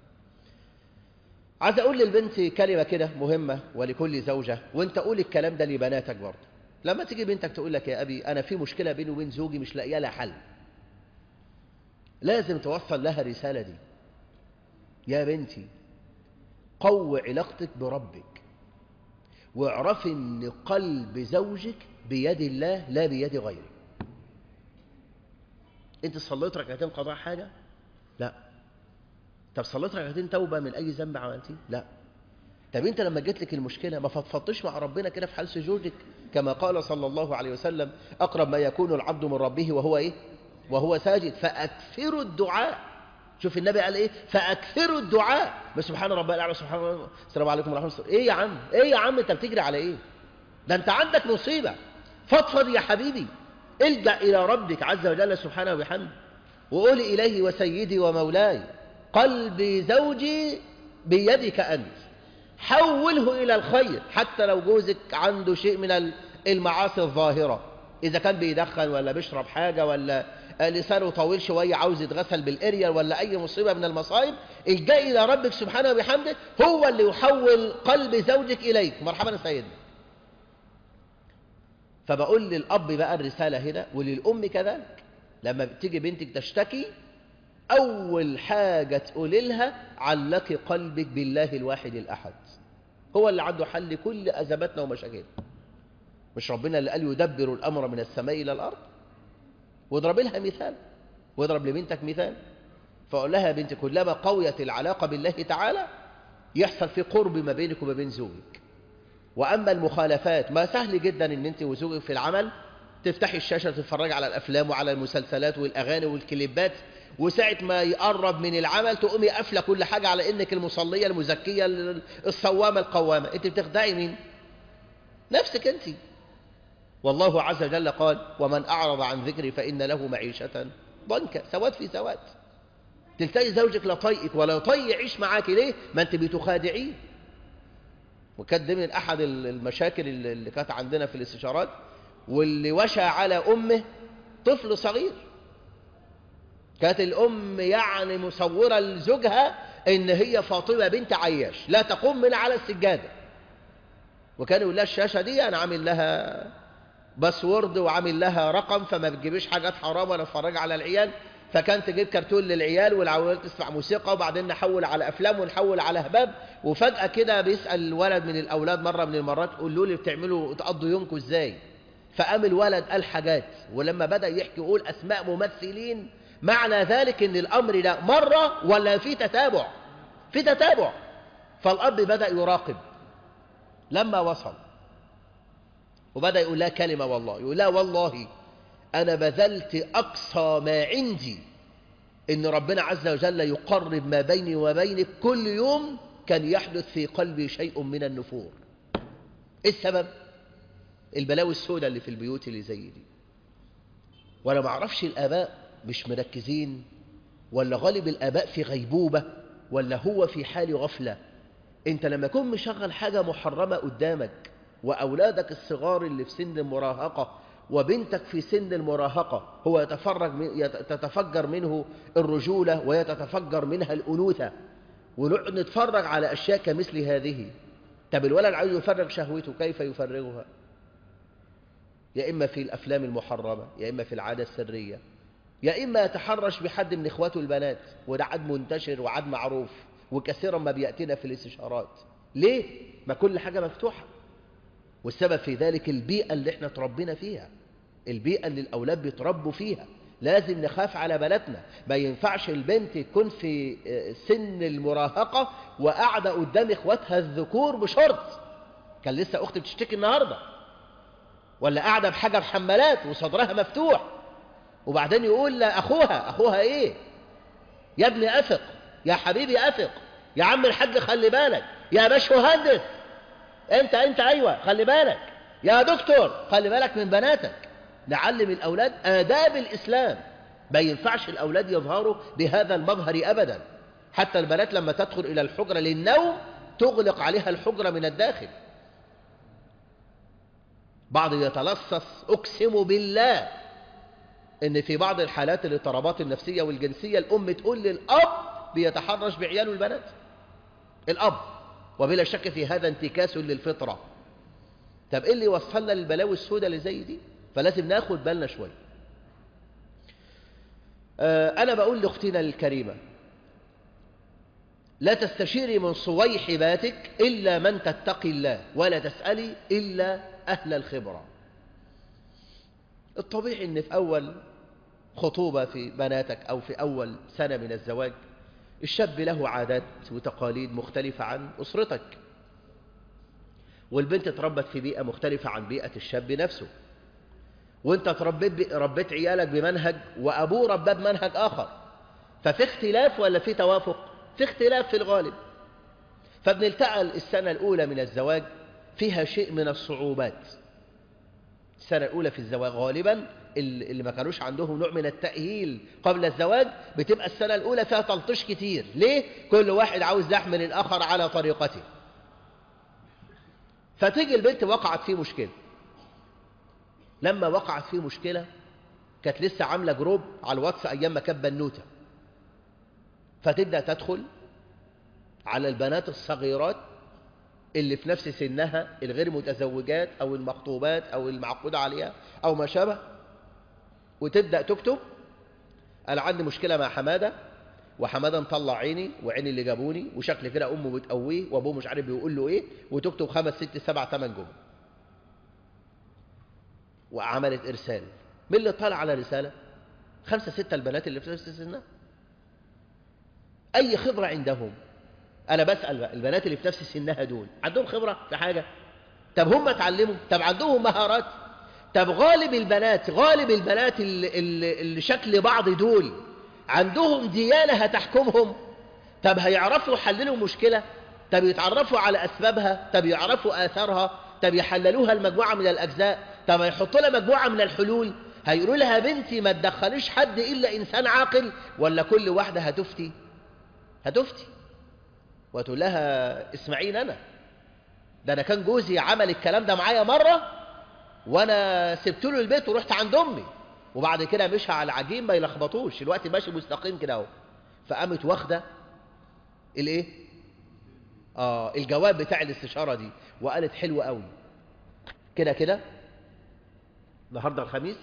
عايز أقول للبنت كلمة كده مهمة ولكل زوجة، وانت قول الكلام ده لبناتك برضه. لما تيجي بنتك تقول لك يا أبي أنا في مشكلة بيني وبين زوجي مش لاقيه لها حل، لازم توصل لها الرسالة دي: يا بنتي قوي علاقتك بربك، واعرفي ان قلب زوجك بيد الله لا بيد غيره. انت صليت ركعتين قضاء حاجة؟ لا. طب صليت ركعتين توبة من أي ذنب عملتيه؟ لا. طب انت لما جت لك المشكلة ما فضفضتش مع ربنا كده في حال سجودك؟ كما قال صلى الله عليه وسلم: أقرب ما يكون العبد من ربه وهو إيه؟ وهو ساجد، فأكثروا الدعاء. شوف النبي قال إيه؟ فأكثروا الدعاء، بس سبحان ربي الأعلى، سبحان الله، السلام عليكم ورحمة الله. إيه يا عم؟ إيه يا عم أنت بتجري على إيه؟ ده أنت عندك مصيبة. فضفض يا حبيبي، الجأ إلى ربك عز وجل سبحانه وبحمده، وقول إليه: وسيدي ومولاي قلبي زوجي بيدك أنت، حوله إلى الخير. حتى لو جوزك عنده شيء من المعاصي الظاهرة، إذا كان بيدخن ولا بيشرب حاجة ولا لسانه طويل شوية عاوز يتغسل بالإريال ولا أي مصيبة من المصائب، الجاء إلى ربك سبحانه وبحمده هو اللي يحول قلب زوجك إليك. مرحبا سيدنا. فبقول للأب بقى الرسالة هنا، وللأم كذلك. لما تيجي بنتك تشتكي، أول حاجة تقول لها: علقي قلبك بالله الواحد الأحد، هو اللي عنده حل كل أزماتنا ومشاكلنا. مش ربنا اللي قال يدبر الأمر من السماء إلى الأرض؟ واضرب لها مثال، واضرب لبنتك مثال، فأقول لها: يا بنتي كلما قويت العلاقة بالله تعالى يحصل في قرب ما بينك وما بين زوجك. وأما المخالفات، ما سهل جدا إن أنت وزوجك في العمل تفتحي الشاشة تتفرج على الأفلام وعلى المسلسلات والأغاني والكليبات، وساعة ما يقرب من العمل تقومي قافلة كل حاجة على إنك المصلية المزكية الصوامة القوامة. أنت بتخدعي مين؟ نفسك أنت. والله عز وجل قال ومن أعرض عن ذكري فإن له معيشة ضنكا. سواد في سواد. تلتقي زوجك لا طيقك ولا طيق يعيش معاك. ليه؟ ما انت بتخادعيه. وكانت من أحد المشاكل اللي كانت عندنا في الاستشارات، واللي وشى على أمه طفل صغير. كانت الأم يعني مصورة لزوجها إن هي فاطمة بنت عياش لا تقوم من على السجادة، وكان يقول لها الشاشة دي أنا عامل لها باسورد وعامل لها رقم فما بتجيبش حاجات حرام ولا تتفرج على العيال. فكان تجيب كرتون للعيال والعيال تسمع موسيقى، وبعدين نحول على أفلام ونحول على هباب. وفجأة كده بيسأل الولد من الأولاد مرة من المرات قولوا لي بتعملوا تقضوا يومكم إزاي؟ فقام الولد قال حاجات، ولما بدأ يحكي يقول أسماء ممثلين. معنى ذلك إن الأمر ده مرة ولا في تتابع؟ في تتابع. فالأب بدأ يراقب. لما وصل وبدأ يقول لها كلمة والله، يقول لها والله أنا بذلت أقصى ما عندي إن ربنا عز وجل يقرب ما بيني وبينك. كل يوم كان يحدث في قلبي شيء من النفور. إيه السبب؟ البلاوي السوداء اللي في البيوت اللي زي دي. وأنا ما أعرفش الآباء مش مركزين، ولا غالب الآباء في غيبوبة، ولا هو في حال غفلة. أنت لما يكون مشغل حاجة محرمة قدامك، وأولادك الصغار اللي في سن المراهقة وبنتك في سن المراهقة هو تتفجر منه الرجولة ويتفجر منها الأنوثة، ونقعد نتفرج على أشياء كمثل هذه. طب الولد عايز يفرغ شهوته، كيف يفرغها؟ يا إما في الأفلام المحرمة، يا إما في العادة السرية، يا إما يتحرش بحد من إخواته البنات، وده عاد منتشر وعاد معروف وكثيرا ما بيأتينا في الاستشارات. ليه؟ ما كل حاجة مفتوحة. والسبب في ذلك البيئة اللي احنا تربينا فيها، البيئة اللي الأولاد بيتربوا فيها. لازم نخاف على بناتنا. ما ينفعش البنت تكون في سن المراهقة وقاعدة قدام إخواتها الذكور بشرط. كان لسه أختي بتشتكي النهاردة، ولا قاعدة بحجر حمالات وصدرها مفتوح، وبعدين يقول أخوها إيه؟ يا ابني أثق، يا حبيبي أثق، يا عم الحاج خلي بالك، يا باش مهندس انت ايوه خلي بالك، يا دكتور خلي بالك من بناتك. نعلم الأولاد آداب الإسلام. ما ينفعش الأولاد يظهروا بهذا المظهر أبدا. حتى البنات لما تدخل إلى الحجرة للنوم تغلق عليها الحجرة من الداخل. بعض يتلصص، أقسم بالله إن في بعض الحالات الاضطرابات النفسية والجنسية الأم تقول للأب بيتحرش بعياله البنات، الأب، وبلا شك في هذا انتكاس للفطرة. طب إيه اللي وصلنا للبلاوي السوداء اللي زي دي؟ فلازم ناخد بالنا شوي. أنا بقول لأختنا الكريمة لا تستشيري من صويحباتك إلا من تتقي الله، ولا تسألي إلا أهل الخبرة. الطبيعي أن في أول خطوبة في بناتك أو في أول سنة من الزواج الشاب له عادات وتقاليد مختلفة عن أسرتك، والبنت تربت في بيئة مختلفة عن بيئة الشاب نفسه، وانت ربيت عيالك بمنهج وأبوه رباه بمنهج آخر. ففي اختلاف ولا في توافق؟ في اختلاف في الغالب. فبنلتقى السنة الأولى من الزواج فيها شيء من الصعوبات. السنة الأولى في الزواج غالبا اللي ما كانوش عندهم نوع من التأهيل قبل الزواج بتبقى السنة الأولى فيها تلطيش كتير. ليه؟ كل واحد عاوز يحمل الآخر على طريقته. فتيجي البنت وقعت فيه مشكلة. لما وقعت فيه مشكلة كانت لسه عاملة جروب على الواتس أيام ما كانت بنوتة، فتبدأ تدخل على البنات الصغيرات اللي في نفس سنها، الغير متزوجات أو المخطوبات أو المعقود عليها أو ما شابه، وتبدأ تكتب أنا عندي مشكلة مع حمادة، وحمادة مطلع عيني وعيني اللي جابوني، وشكل كده أمه بتقويه وأبوه مش عارف بيقول له إيه، وتكتب 5 6 7 8 جمل. وعملت إرسال. مين اللي طالع على رسالة؟ 5 6 البنات اللي في نفس سنها. أي خبرة عندهم؟ أنا بسأل بقى البنات اللي في نفس سنها دول عندهم خبرة في حاجة؟ طب هم اتعلموا؟ طب عندهم مهارات؟ طب غالب البنات اللي شكل بعض دول عندهم ديانة هتحكمهم؟ طب هيعرفوا يحللوا مشكلة؟ طب يتعرفوا على أسبابها؟ طب يعرفوا آثارها؟ طب يحللوها المجموعة من الأجزاء؟ طب يحط لها مجموعة من الحلول، هيقولوا لها بنتي ما تدخليش حد إلا إنسان عاقل، ولا كل واحدة هتفتي وتقول لها اسمعين أنا، ده أنا كان جوزي عمل الكلام ده معايا مرة وأنا سبت له البيت ورحت عند أمي، وبعد كده مشى على العجين ما يلخبطوش، الوقت ماشي مستقيم كده اهو. فقامت واخدة الايه؟ الجواب بتاع الاستشارة دي، وقالت حلو قوي كده كده النهارده الخميس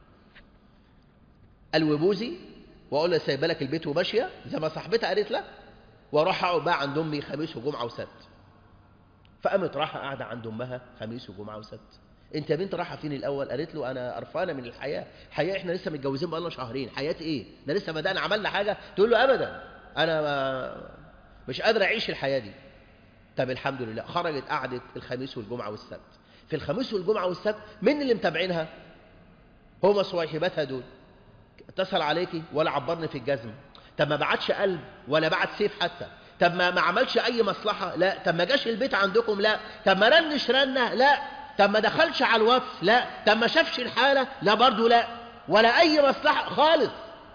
الوبوزي، واقول لها سايبه لك البيت وماشيه زي ما صاحبتها قالت لها، واروح اقعد بقى عند امي خميس وجمعه وسبت. فقامت رايحه قاعده عند امها خميس وجمعه وسبت. انت يا بنت رايحه فين الاول؟ قالت له انا قرفانه من الحياه. حياه؟ احنا لسه متجوزين بقالنا شهرين، حياه ايه؟ ده لسه بدانا عملنا حاجه؟ تقول له ابدا، انا مش قادره اعيش الحياه دي. طب الحمد لله، خرجت قعدت الخميس والجمعه والسبت. في الخميس والجمعه والسبت مين اللي متابعينها؟ هما صواحباتها دول. اتصل عليكي ولا عبرني في الجزم؟ طب ما بعتش قلب ولا بعت سيف حتى؟ طب ما عملش اي مصلحه؟ لا. طب ما جاش البيت عندكم؟ لا. طب ما رنش رنه؟ لا. طب ما دخلش على الواتس؟ لا. طب ما شافش الحاله؟ لا برضه لا. ولا اي مصلحه خالص.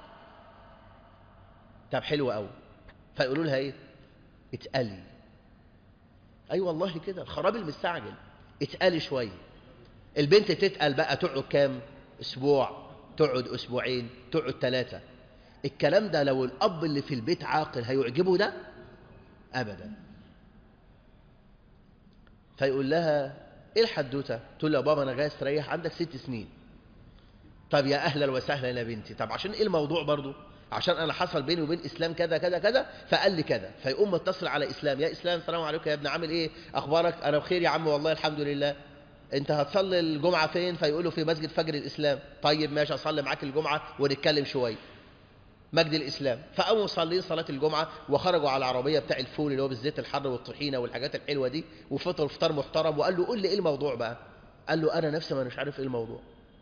طب حلو قوي. فيقولوا لها ايه؟ اتقلي. اي والله كده الخراب المستعجل، اتقلي شويه. البنت تتقل بقى، تقعد كام اسبوع، تقعد اسبوعين، تقعد 3. الكلام ده لو الاب اللي في البيت عاقل هيعجبه ده؟ ابدا. فيقول لها ايه الحدوته؟ تقول له يا بابا انا جاي استريح، عندك 6 سنين. طب يا اهلا وسهلا يا بنتي. طب عشان ايه الموضوع برضو؟ عشان انا حصل بيني وبين اسلام كذا كذا كذا فقال لي كذا. فيقوم متصل على اسلام، يا اسلام السلام عليكم يا ابن، عامل ايه، اخبارك؟ انا بخير يا عم والله الحمد لله. انت هتصلي الجمعه فين؟ فيقولوا في مسجد فجر الاسلام. طيب ماشي، اصلي معاك الجمعه ونتكلم شويه. مجد الاسلام. فقاموا مصلين صلاه الجمعه وخرجوا على العربيه بتاع الفول اللي هو بالزيت الحر والطحينه والحاجات الحلوه دي، وفطر فطار محترم. وقال له قول لي ايه الموضوع بقى؟ قال له انا نفسي ما مش عارف ايه الموضوع.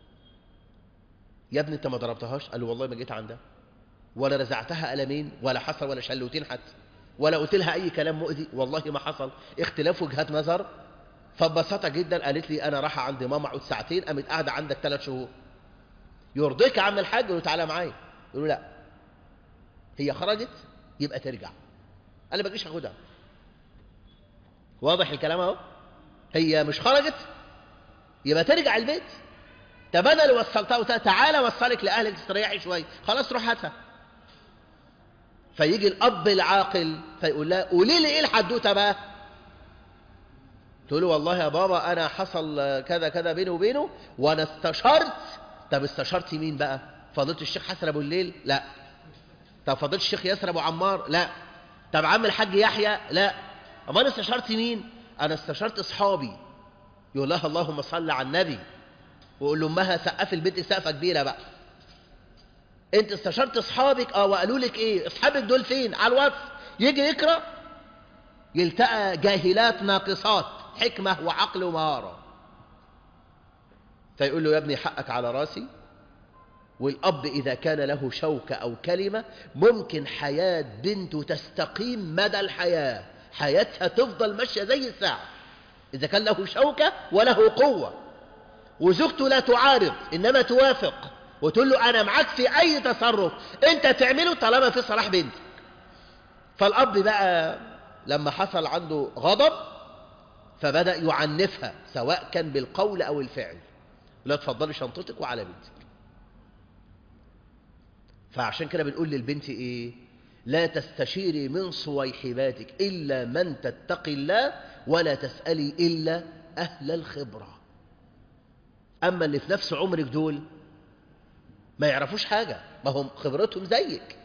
يا ابني انت ما ضربتهاش؟ قال له والله ما جيت عندها ولا رزعتها قلمين ولا حصل ولا شلوتين حتى، ولا قلت لها اي كلام مؤذي، والله ما حصل. اختلاف وجهات نظر. فببساطه جدا قالت لي انا رايحه عند ماما اقعد ساعتين، قامت قاعده عندك 3 شهور. يرضيك يا عم الحاج؟ يقول له تعالى معايا. يقول له لا، هي خرجت يبقى ترجع، انا ما بجيش اخدها. واضح الكلام اهو؟ هي مش خرجت يبقى ترجع البيت. طب انا اللي وصلتها وقلت تعالى وصلك لاهلك تستريحي شويه، خلاص روح هاتها. فيجي الاب العاقل فيقول لها قولي لي ايه الحدوته بقى؟ تقول له والله يا بابا انا حصل كذا كذا بيني وبينه وانا استشرت. طب استشرتي مين بقى؟ فضيله الشيخ حسن ابو الليل؟ لا. طب فضيله الشيخ ياسر ابو عمار؟ لا. طب عم الحاج يحيى؟ لا. اما انا استشرت مين؟ انا استشرت اصحابي. يقول لها اللهم صل على النبي، وقول لامها سقف البيت سقفه كبيره بقى. انت استشرت اصحابك؟ وقالوا لك ايه؟ اصحابك دول فين؟ على الواتس. يجي يقرا يلتقى جاهلات ناقصات حكمه وعقل ومهاره. فيقول له يا ابني حقك على راسي. والاب اذا كان له شوكه او كلمه ممكن حياه بنته تستقيم مدى الحياه، حياتها تفضل ماشيه زي الساعه اذا كان له شوكه وله قوه. وزوجته لا تعارض انما توافق وتقول له انا معاك في اي تصرف انت تعمله طالما في صلاح بنتك. فالاب بقى لما حصل عنده غضب فبدأ يعنفها سواء كان بالقول او الفعل. لا تفضلي شنطتك وعلى بنتك. فعشان كده بنقول للبنت ايه؟ لا تستشيري من صويحباتك الا من تتقي الله، ولا تسألي الا اهل الخبرة. اما اللي في نفس عمرك دول ما يعرفوش حاجة، ما هم خبرتهم زيك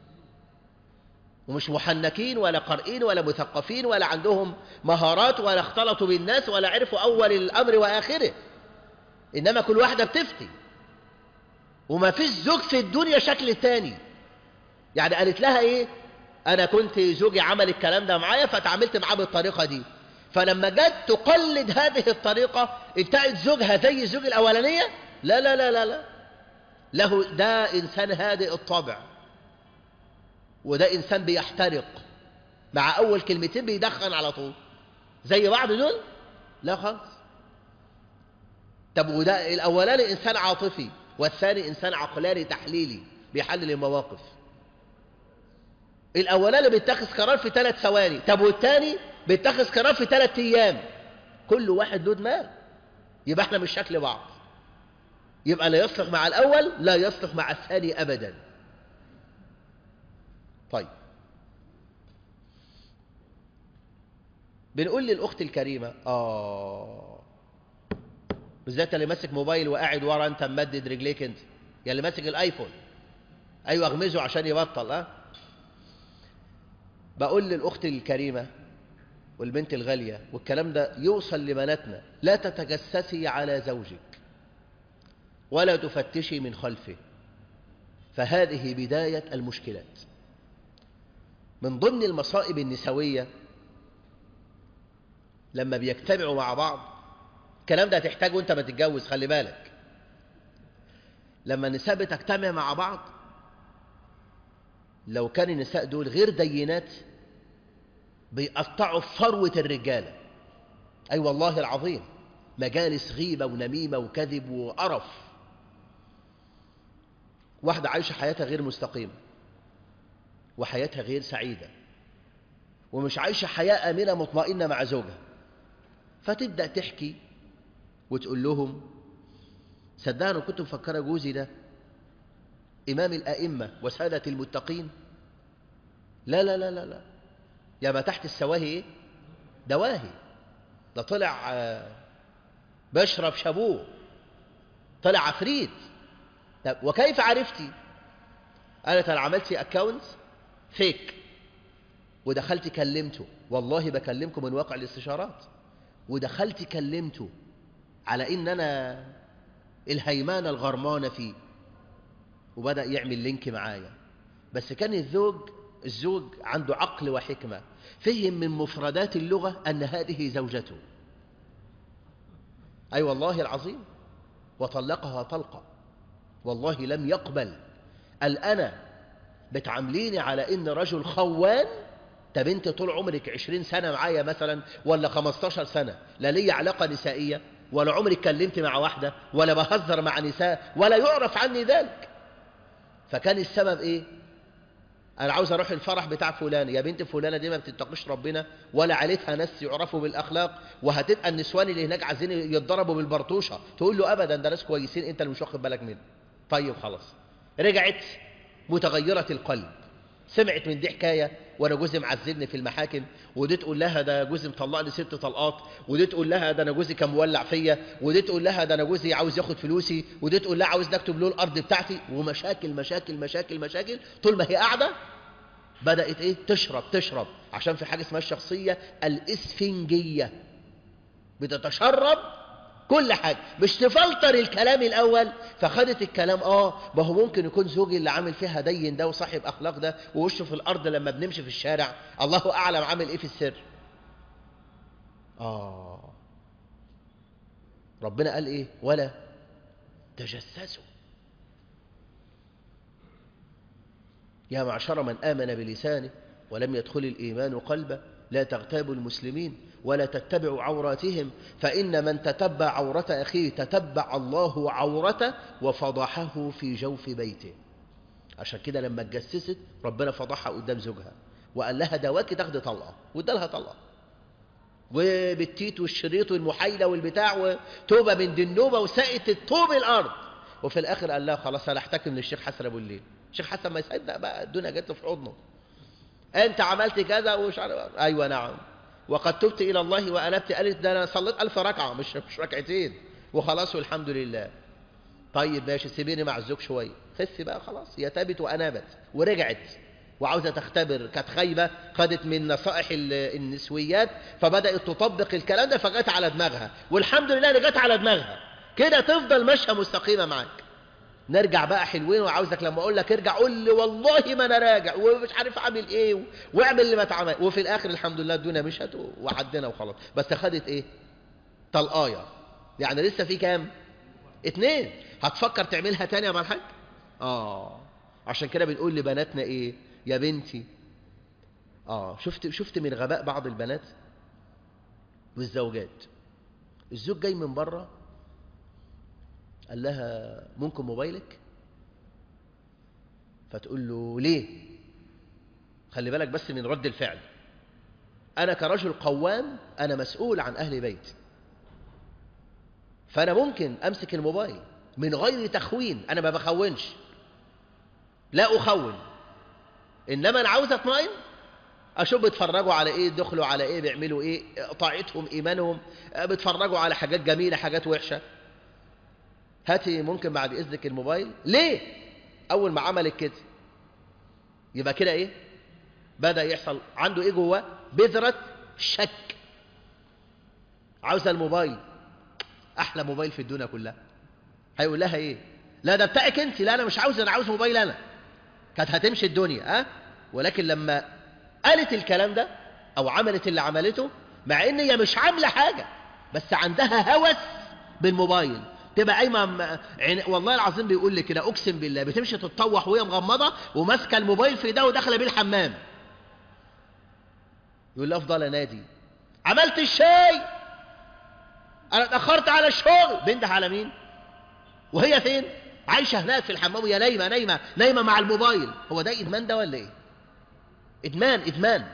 ومش محنكين ولا قارئين ولا مثقفين ولا عندهم مهارات ولا اختلطوا بالناس ولا عرفوا أول الأمر وآخره، إنما كل واحدة بتفتي. وما فيش زوج في الدنيا شكل التاني. يعني قالت لها إيه؟ أنا كنت زوجي عمل الكلام ده معايا فتعاملت معاه بالطريقة دي، فلما جت تقلد هذه الطريقة التقت زوجها زي الزوج الأولانية؟ لا لا لا لا لا، له ده إنسان هادئ الطبع، وده إنسان بيحترق مع أول كلمتين بيدخن على طول. زي بعض دول؟ لا خالص. طب وده الأولاني إنسان عاطفي والثاني إنسان عقلاني تحليلي بيحلل المواقف. الأولاني بيتخذ قرار في 3 ثواني، طب والتاني بيتخذ قرار في 3 أيام. كل واحد له دماغ. يبقى احنا مش شكل بعض. يبقى لا يصلح مع الأول لا يصلح مع الثاني أبدا. طيب، بنقول للأخت الكريمة بالذات اللي ماسك موبايل وقاعد ورا، انت ممدد رجليك، انت يا اللي ماسك الايفون، ايوه اغمزه عشان يبطل. بقول للأخت الكريمة والبنت الغالية، والكلام ده يوصل لبناتنا: لا تتجسسي على زوجك ولا تفتشي من خلفه، فهذه بداية المشكلات. من ضمن المصائب النسوية لما بيجتمعوا مع بعض، الكلام ده هتحتاجه وانت ما تتجوز، خلي بالك. لما النساء بتجتمع مع بعض، لو كان النساء دول غير دينات بيقطعوا ثروة الرجالة. أي والله العظيم، مجالس غيبة ونميمة وكذب وقرف. واحدة عايشة حياتها غير مستقيمة وحياتها غير سعيدة ومش عايشة حياة آمنة مطمئنة مع زوجها، فتبدأ تحكي وتقول لهم: صدقني كنت مفكرة جوزي ده إمام الأئمة وسادة المتقين. لا لا لا لا لا، يا ما تحت السواهي إيه؟ دواهي. ده طلع بشرب شابوه، طلع عفريت. طب وكيف عرفتي؟ قالت: أنا عملت أكاونت فيك ودخلت كلمته، والله بكلمكم من واقع الاستشارات، ودخلت كلمته على إن أنا الهيمانة الغرمانة فيه، وبدأ يعمل لينك معايا. بس كان الزوج عنده عقل وحكمة، فهم من مفردات اللغة أن هذه زوجته. أي والله العظيم، وطلقها طلقة. والله لم يقبل. قال: أنا بتعامليني على إن رجل خوان؟ طب انت طول عمرك 20 سنة معايا مثلا ولا 15 سنة، لا لي علاقة نسائية ولا عمري اتكلمت مع واحدة ولا بهزر مع نساء ولا يعرف عني ذلك. فكان السبب ايه؟ انا عاوز اروح الفرح بتاع فلان. يا بنت فلانة دي ما بتتقيش ربنا ولا عيلتها ناس يعرفوا بالاخلاق، وهتبقى النسوان اللي هناك عايزين يتضربوا بالبرطوشة. تقول له: ابدا، ده ناس كويسين، انت اللي مش واخد بالك منه. طيب خلاص، رجعت متغيرة القلب، سمعت من دي حكاية: وانا جوزي معذبني في المحاكم، ودي تقول لها: ده جوزي مطلقني 6 طلقات، ودي تقول لها: ده انا جوزي كان مولع فيا، ودي تقول لها: ده انا جوزي عاوز ياخد فلوسي، ودي تقول لها: عاوز نكتب له الارض بتاعتي. ومشاكل مشاكل مشاكل مشاكل. طول ما هي قاعدة بدأت ايه؟ تشرب، عشان في حاجة اسمها الشخصية الإسفنجية، بتتشرب كل حاجة، مش تفلتر الكلام الأول. فخدت الكلام: ما هو ممكن يكون زوجي اللي عامل فيها دين ده وصاحب أخلاق ده ووشه في الأرض لما بنمشي في الشارع، الله أعلم عامل إيه في السر. ربنا قال إيه؟ ولا تجسسوا. يا معشر من آمن بلسانه ولم يدخل الإيمان قلبه لا تغتابوا المسلمين ولا تتبعوا عوراتهم، فإن من تتبع عورة أخيه تتبع الله عورته وفضحه في جوف بيته. عشان كده لما اتجسست ربنا فضحها قدام زوجها وقال لها: دواكي تاخدي طلقة، وادالها طلقة، وبالتيت والشريط والمحايلة والبتاع وتوبة من دنوبة وسقت الطوب الأرض. وفي الآخر قال لها: خلاص أنا احتكم للشيخ حسن أبو الليل. الشيخ حسن ما يصدق بقى، الدنيا جت في حضنه: أنت عملت كذا ومش عارف. أيوة نعم، وقد تبت إلى الله وأنبت. قالت: ده أنا صليت 1000 ركعة مش ركعتين وخلاص والحمد لله. طيب ماشي، سيبيني مع الزوج شوية، خسي بقى خلاص. هي تابت وأنابت ورجعت وعاوزة تختبر، كانت خايبة، خدت من نصائح النسويات فبدأت تطبق الكلام ده فجت على دماغها، والحمد لله اللي جت على دماغها كده تفضل ماشية مستقيمة معاك. نرجع بقى حلوين، وعاوزك لما اقول لك ارجع قول لي: والله ما انا راجع ومش عارف اعمل ايه واعمل اللي ما اتعمل. وفي الاخر الحمد لله الدنيا مشت وعدنا وخلاص. بس خدت ايه؟ طلقايه. يعني لسه في كام؟ 2. هتفكر تعملها تاني يا مع الحاج؟ عشان كده بنقول لبناتنا ايه يا بنتي؟ شفت من غباء بعض البنات والزوجات، الزوج جاي من بره قال لها ممكن موبايلك؟ فتقول له ليه؟ خلي بالك بس من رد الفعل. أنا كرجل قوام أنا مسؤول عن أهل بيت، فأنا ممكن أمسك الموبايل من غير تخوين. أنا ما بخونش، لا أخون، إنما أنا عاوز أطمئن أشوف بيتفرجوا على إيه، دخلوا على إيه، بيعملوا إيه، طاعتهم، إيمانهم، بيتفرجوا على حاجات جميلة حاجات وحشة. هاتي ممكن بعد إذنك الموبايل. ليه؟ أول ما عملت كده يبقى كده إيه؟ بدأ يحصل عنده إيه جواه؟ بذرة شك. عاوزة الموبايل، أحلى موبايل في الدنيا كلها. هيقول لها إيه؟ لا ده بتاعك أنت، لا أنا مش عاوز، أنا عاوز موبايل أنا. كانت هتمشي الدنيا ولكن لما قالت الكلام ده أو عملت اللي عملته، مع إن هي مش عاملة حاجة بس عندها هوس بالموبايل، تبقى قايمة والله العظيم بيقول لي كده أقسم بالله، بتمشي تتطوح وهي مغمضة وماسكة الموبايل في ايدها وداخلة بيه الحمام. يقول لي أفضل أنادي عملت الشاي، أنا اتأخرت على الشغل. بنده على مين؟ وهي فين؟ عايشة هناك في الحمام وهي نايمة مع الموبايل. هو ده إدمان ده ولا إيه؟ إدمان.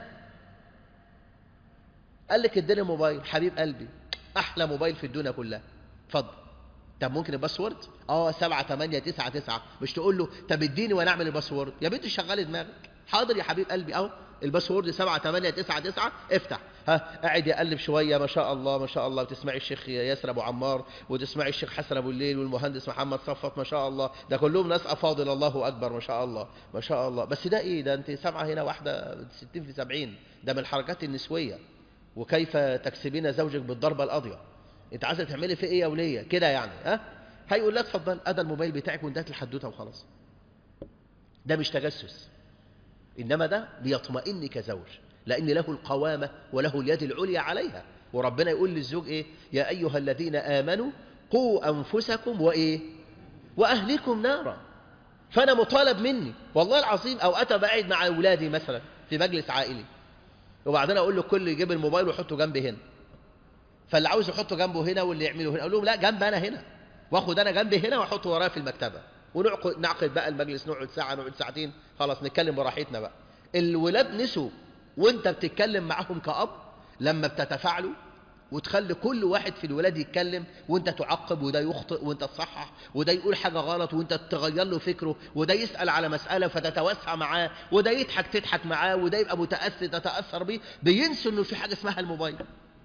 قال لك اديني موبايل حبيب قلبي، أحلى موبايل في الدنيا كلها، اتفضل. طب ممكن الباسورد؟ 7 8 9 9. مش تقول له طب اديني وانا اعمل الباسورد؟ يا بنتي شغلي دماغك. حاضر يا حبيب قلبي، اهو الباسورد 7 8 9 9. افتح، قاعد يقلب شويه، ما شاء الله ما شاء الله، وتسمعي الشيخ ياسر ابو عمار، وتسمعي الشيخ حسن ابو الليل، والمهندس محمد صفت، ما شاء الله، ده كلهم ناس افاضل، الله اكبر، ما شاء الله ما شاء الله. بس ده ايه ده؟ انت سامعه هنا واحده 60 في 70، ده من الحركات النسويه. وكيف تكسبين زوجك بالضربه القاضيه؟ انت عايزه تعملي فيه ايه يا وليه كده يعني؟ هيقول لها اتفضل، ادى الموبايل بتاعك وانتهت الحدوته وخلاص. ده مش تجسس، انما ده بيطمئن كزوج، لان له القوامه وله اليد العليا عليها. وربنا يقول للزوج ايه؟ يا ايها الذين امنوا قوا انفسكم وايه واهلكم نارا. فانا مطالب مني والله العظيم، اوقات قاعد مع اولادي مثلا في مجلس عائلي، وبعدين اقول له كل يجيب الموبايل ويحطه جنبي هنا، فاللي عاوز يحطه جنبه هنا واللي يعمله هنا، اقول لهم لا، جنب انا هنا، واخد انا جنبي هنا واحطه ورايا في المكتبه، ونعقد بقى المجلس، نقعد ساعه نقعد ساعتين، خلاص نتكلم براحتنا بقى. الولاد نسوا وانت بتتكلم معاهم كأب، لما بتتفاعلوا وتخلي كل واحد في الولاد يتكلم، وانت تعقب وده يخطئ وانت تصحح، وده يقول حاجه غلط وانت تغير له فكره، وده يسأل على مسألة فتتوسع معاه، وده يضحك تضحك معاه، وده يبقى متأثر تتأثر بيه، بينسوا انه في حاجه اسمها الموبايل،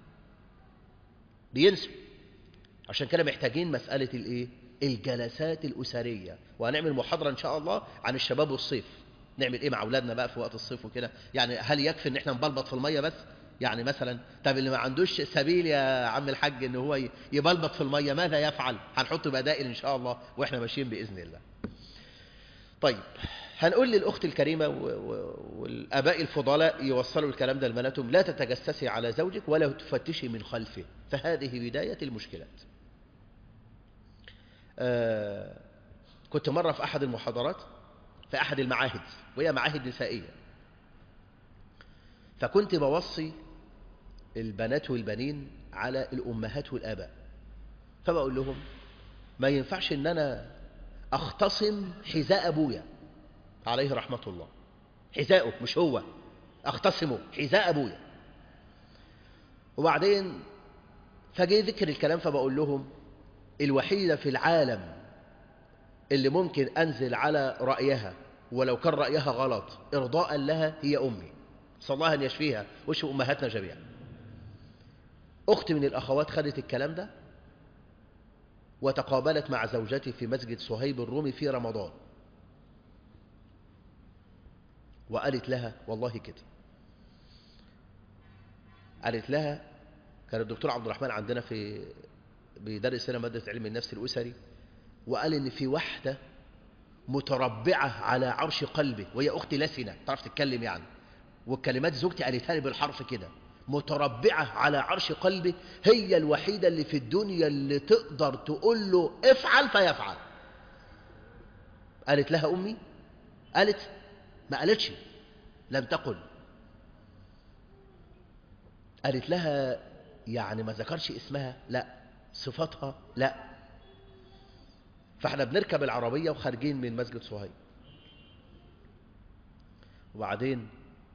بينسوا. عشان كده محتاجين مسألة الايه؟ الجلسات الأسرية. وهنعمل محاضرة إن شاء الله عن الشباب والصيف، نعمل إيه مع أولادنا بقى في وقت الصيف وكده. يعني هل يكفي إن إحنا نبلبط في المية بس؟ يعني مثلا طب اللي ما عندوش سبيل يا عم الحاج إن هو يبلبط في المية ماذا يفعل؟ هنحط بدائل إن شاء الله وإحنا ماشيين بإذن الله. طيب هنقول للأخت الكريمة والآباء الفضلاء يوصلوا الكلام ده لبناتهم: لا تتجسسي على زوجك ولا تفتشي من خلفه، فهذه بداية المشكلات. كنت مرة في أحد المحاضرات في أحد المعاهد، وهي معاهد نسائية، فكنت بوصي البنات والبنين على الأمهات والآباء، فبقول لهم ما ينفعش إن أنا أختصم حذاء أبويا عليه رحمة الله، حذاءه مش هو، أختصمه حذاء أبويا. وبعدين فجي ذكر الكلام، فبقول لهم الوحيدة في العالم اللي ممكن أنزل على رأيها ولو كان رأيها غلط إرضاء لها هي أمي، صلى الله أن يشفيها ويشفي أمهاتنا جميعا. أختي من الأخوات خدت الكلام ده وتقابلت مع زوجتي في مسجد صهيب الرومي في رمضان، وقالت لها والله كده، قالت لها كان الدكتور عبد الرحمن عندنا بيدرس لنا مادة علم النفس الأسري، وقال إن في واحدة متربعة على عرش قلبه، وهي أختي لسنة تعرف تتكلم يعني، والكلمات زوجتي قالتها لي بالحرف كده، متربعة على عرش قلبه، هي الوحيدة اللي في الدنيا اللي تقدر تقول له افعل فيفعل. قالت لها أمي؟ قالت؟ ما قالتش، لم تقل. قالت لها يعني ما ذكرش اسمها؟ لا. صفاتها؟ لا. فاحنا بنركب العربية وخارجين من مسجد صهيب، وبعدين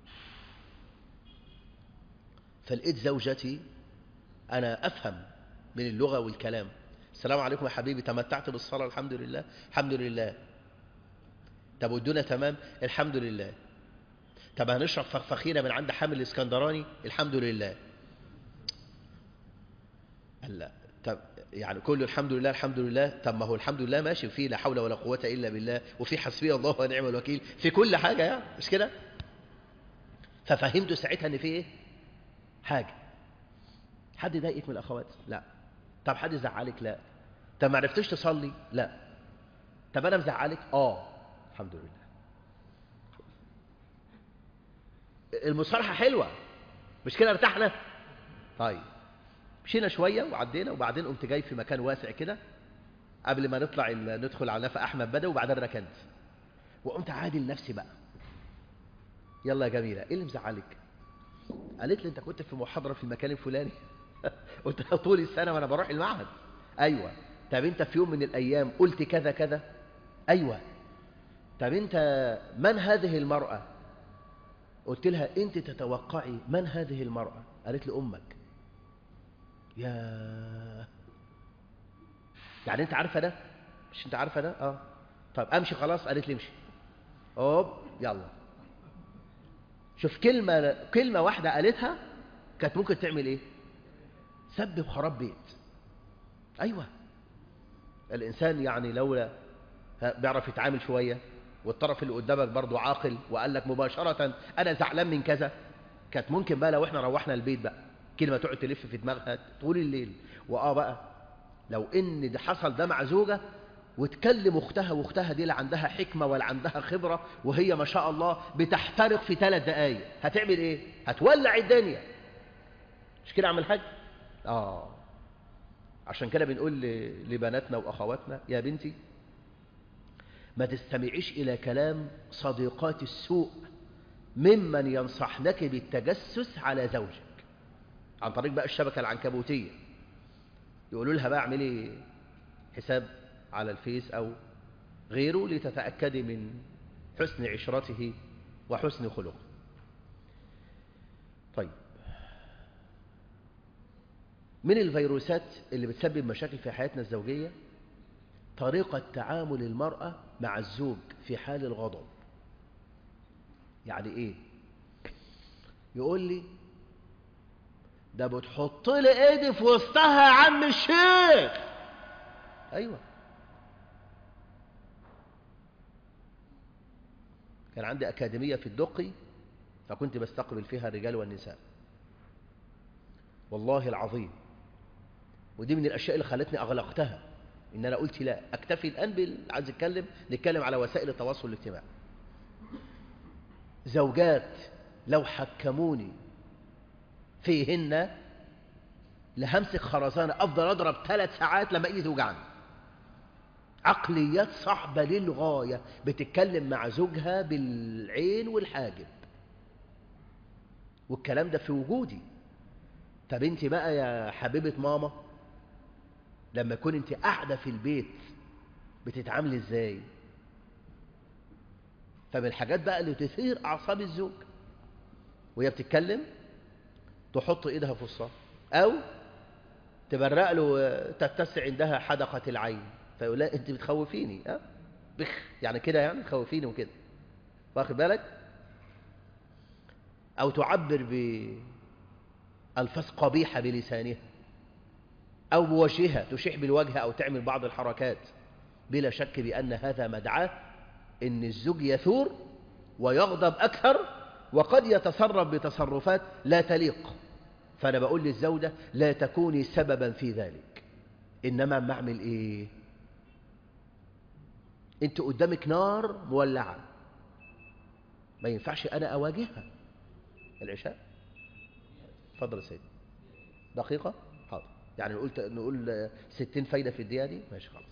فلقيت زوجتي، أنا أفهم من اللغة والكلام، السلام عليكم يا حبيبي، تمتعت بالصلاة؟ الحمد لله. الحمد لله. طب والدنيا تمام؟ الحمد لله. طب هنشرب فخفخينة من عند حامل الاسكندراني؟ الحمد لله. هلا طب يعني كله الحمد لله الحمد لله. طب ما هو الحمد لله ماشي فيه لا حول ولا قوة إلا بالله، وفي حسبي الله ونعم الوكيل، في كل حاجة يعني، مش كده؟ ففهمت ساعتها ان في ايه؟ حاجة. حد ضايقك من الأخوات؟ لا. طب حد زعلك؟ لا. طب ما عرفتش تصلي؟ لا. طب أنا مزعلك؟ الحمد لله. المصالحة حلوة، مش كده؟ ارتحنا. طيب مشينا شوية وعدينا، وبعدين قمت جاي في مكان واسع كده قبل ما نطلع ندخل على نفق أحمد بدوي، وبعدين ركنت وقمت عادل نفسي بقى. يلا يا جميلة، ايه اللي مزعلك؟ قالت لي انت كنت في محاضرة في المكان الفلاني. قلت لها طول السنة وانا بروح المعهد. ايوه. طب انت في يوم من الايام قلت كذا كذا؟ ايوه. طب انت من هذه المرأة؟ قلت لها انت تتوقعي من هذه المرأة؟ قالت لي امك. يا يعني انت عارفة ده؟ مش انت عارفة ده؟ طب امشي خلاص؟ قالت لي امشي. يلا. شوف، كلمة واحدة قالتها كانت ممكن تعمل ايه؟ سب وخراب بيت. ايوه. الانسان يعني لولا بيعرف يتعامل شوية، والطرف اللي قدامك برضه عاقل وقال لك مباشرة انا زعلان من كذا، كانت ممكن بقى لو احنا روحنا البيت بقى كلمة تقعد تلف في دماغها طول الليل. بقى لو ان ده حصل ده مع زوجة وتكلم اختها، واختها دي لا عندها حكمة ولا عندها خبرة، وهي ما شاء الله بتحترق في 3 دقايق، هتعمل ايه؟ هتولع الدنيا. مش كده يا عم الحاج؟ عشان كده بنقول لبناتنا واخواتنا، يا بنتي ما تستمعيش الى كلام صديقات السوء ممن ينصحنك بالتجسس على زوجك عن طريق بقى الشبكة العنكبوتية. يقولوا لها بقى اعملي حساب على الفيس أو غيره لتتأكدي من حسن عشرته وحسن خلقه. طيب، من الفيروسات اللي بتسبب مشاكل في حياتنا الزوجية طريقة تعامل المرأة مع الزوج في حال الغضب. يعني ايه؟ يقول لي ده بتحط لي ايدي في وسطها يا عم الشيخ. ايوه. كان عندي أكاديمية في الدقي، فكنت بستقبل فيها الرجال والنساء، والله العظيم، ودي من الأشياء اللي خلتني أغلقتها، إن أنا قلت لا أكتفي الآن عايز نتكلم على وسائل التواصل الاجتماعي. زوجات لو حكموني فيهن لهمسك خرزانة أفضل أضرب 3 ساعات لما إيدي توجعني. عقليات صعبة للغاية، بتتكلم مع زوجها بالعين والحاجب، والكلام ده في وجودي. طب انت بقى يا حبيبة ماما لما يكون انت قاعدة في البيت بتتعاملي ازاي؟ فمن الحاجات بقى اللي تثير أعصاب الزوج وهي بتتكلم تحط إيدها في وسطها، أو تبرق له، تتسع عندها حدقة العين، فيقول لها أنت بتخوفيني، بخ يعني كده، يعني تخوفيني وكده، واخد بالك؟ أو تعبر بألفاظ قبيحة بلسانها، أو بوجهها تشيح بالوجه أو تعمل بعض الحركات، بلا شك بأن هذا مدعاة إن الزوج يثور ويغضب أكثر، وقد يتصرف بتصرفات لا تليق. فأنا بقول للزوجة لا تكوني سببا في ذلك، إنما ما أعمل إيه؟ أنت قدامك نار مولعة، ما ينفعش أنا أواجهها. العشاء، اتفضل يا سيدي. دقيقة، حاضر. يعني نقول 60 فايدة في الدقيقة دي، ماشي خلاص.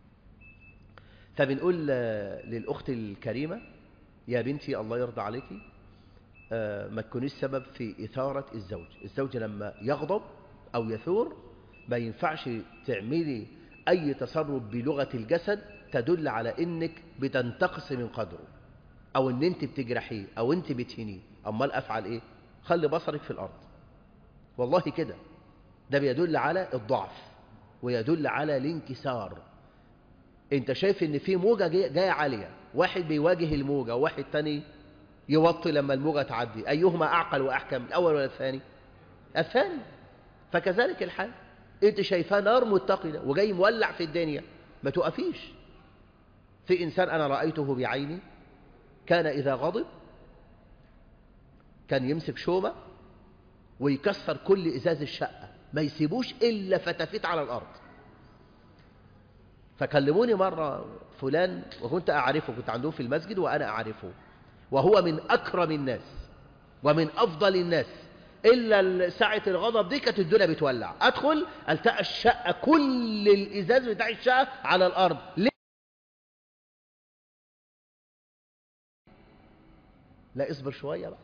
فبنقول للأخت الكريمة، يا بنتي الله يرضى عليكي، ما تكونيش سبب في إثارة الزوج. الزوج لما يغضب أو يثور ما ينفعش تعملي أي تصرف بلغة الجسد تدل على إنك بتنتقص من قدره، أو إن أنت بتجرحيه أو أنت بتهينيه. أمال أفعل إيه؟ خلي بصرك في الأرض. والله كده، ده بيدل على الضعف ويدل على الانكسار. أنت شايف إن في موجة جاية عالية، واحد بيواجه الموجة وواحد تاني يوطي لما الموجة تعدي، أيهما أعقل وأحكم، الأول ولا الثاني؟ الثاني. فكذلك الحال، أنت شايفاه نار متقدة وجاي مولع في الدنيا، ما تقفيش. في إنسان أنا رأيته بعيني كان إذا غضب كان يمسك شومة ويكسر كل إزاز الشقة، ما يسيبوش إلا فتافيت على الأرض. فكلموني مرة فلان وكنت أعرفه، كنت عندهم في المسجد وأنا أعرفه، وهو من أكرم الناس ومن أفضل الناس، إلا ساعة الغضب دي كانت الدنيا بتولع. أدخل ألتقى الشقة كل الإزاز بتاع الشقة على الأرض. ليه؟ لا اصبر شوية بقى.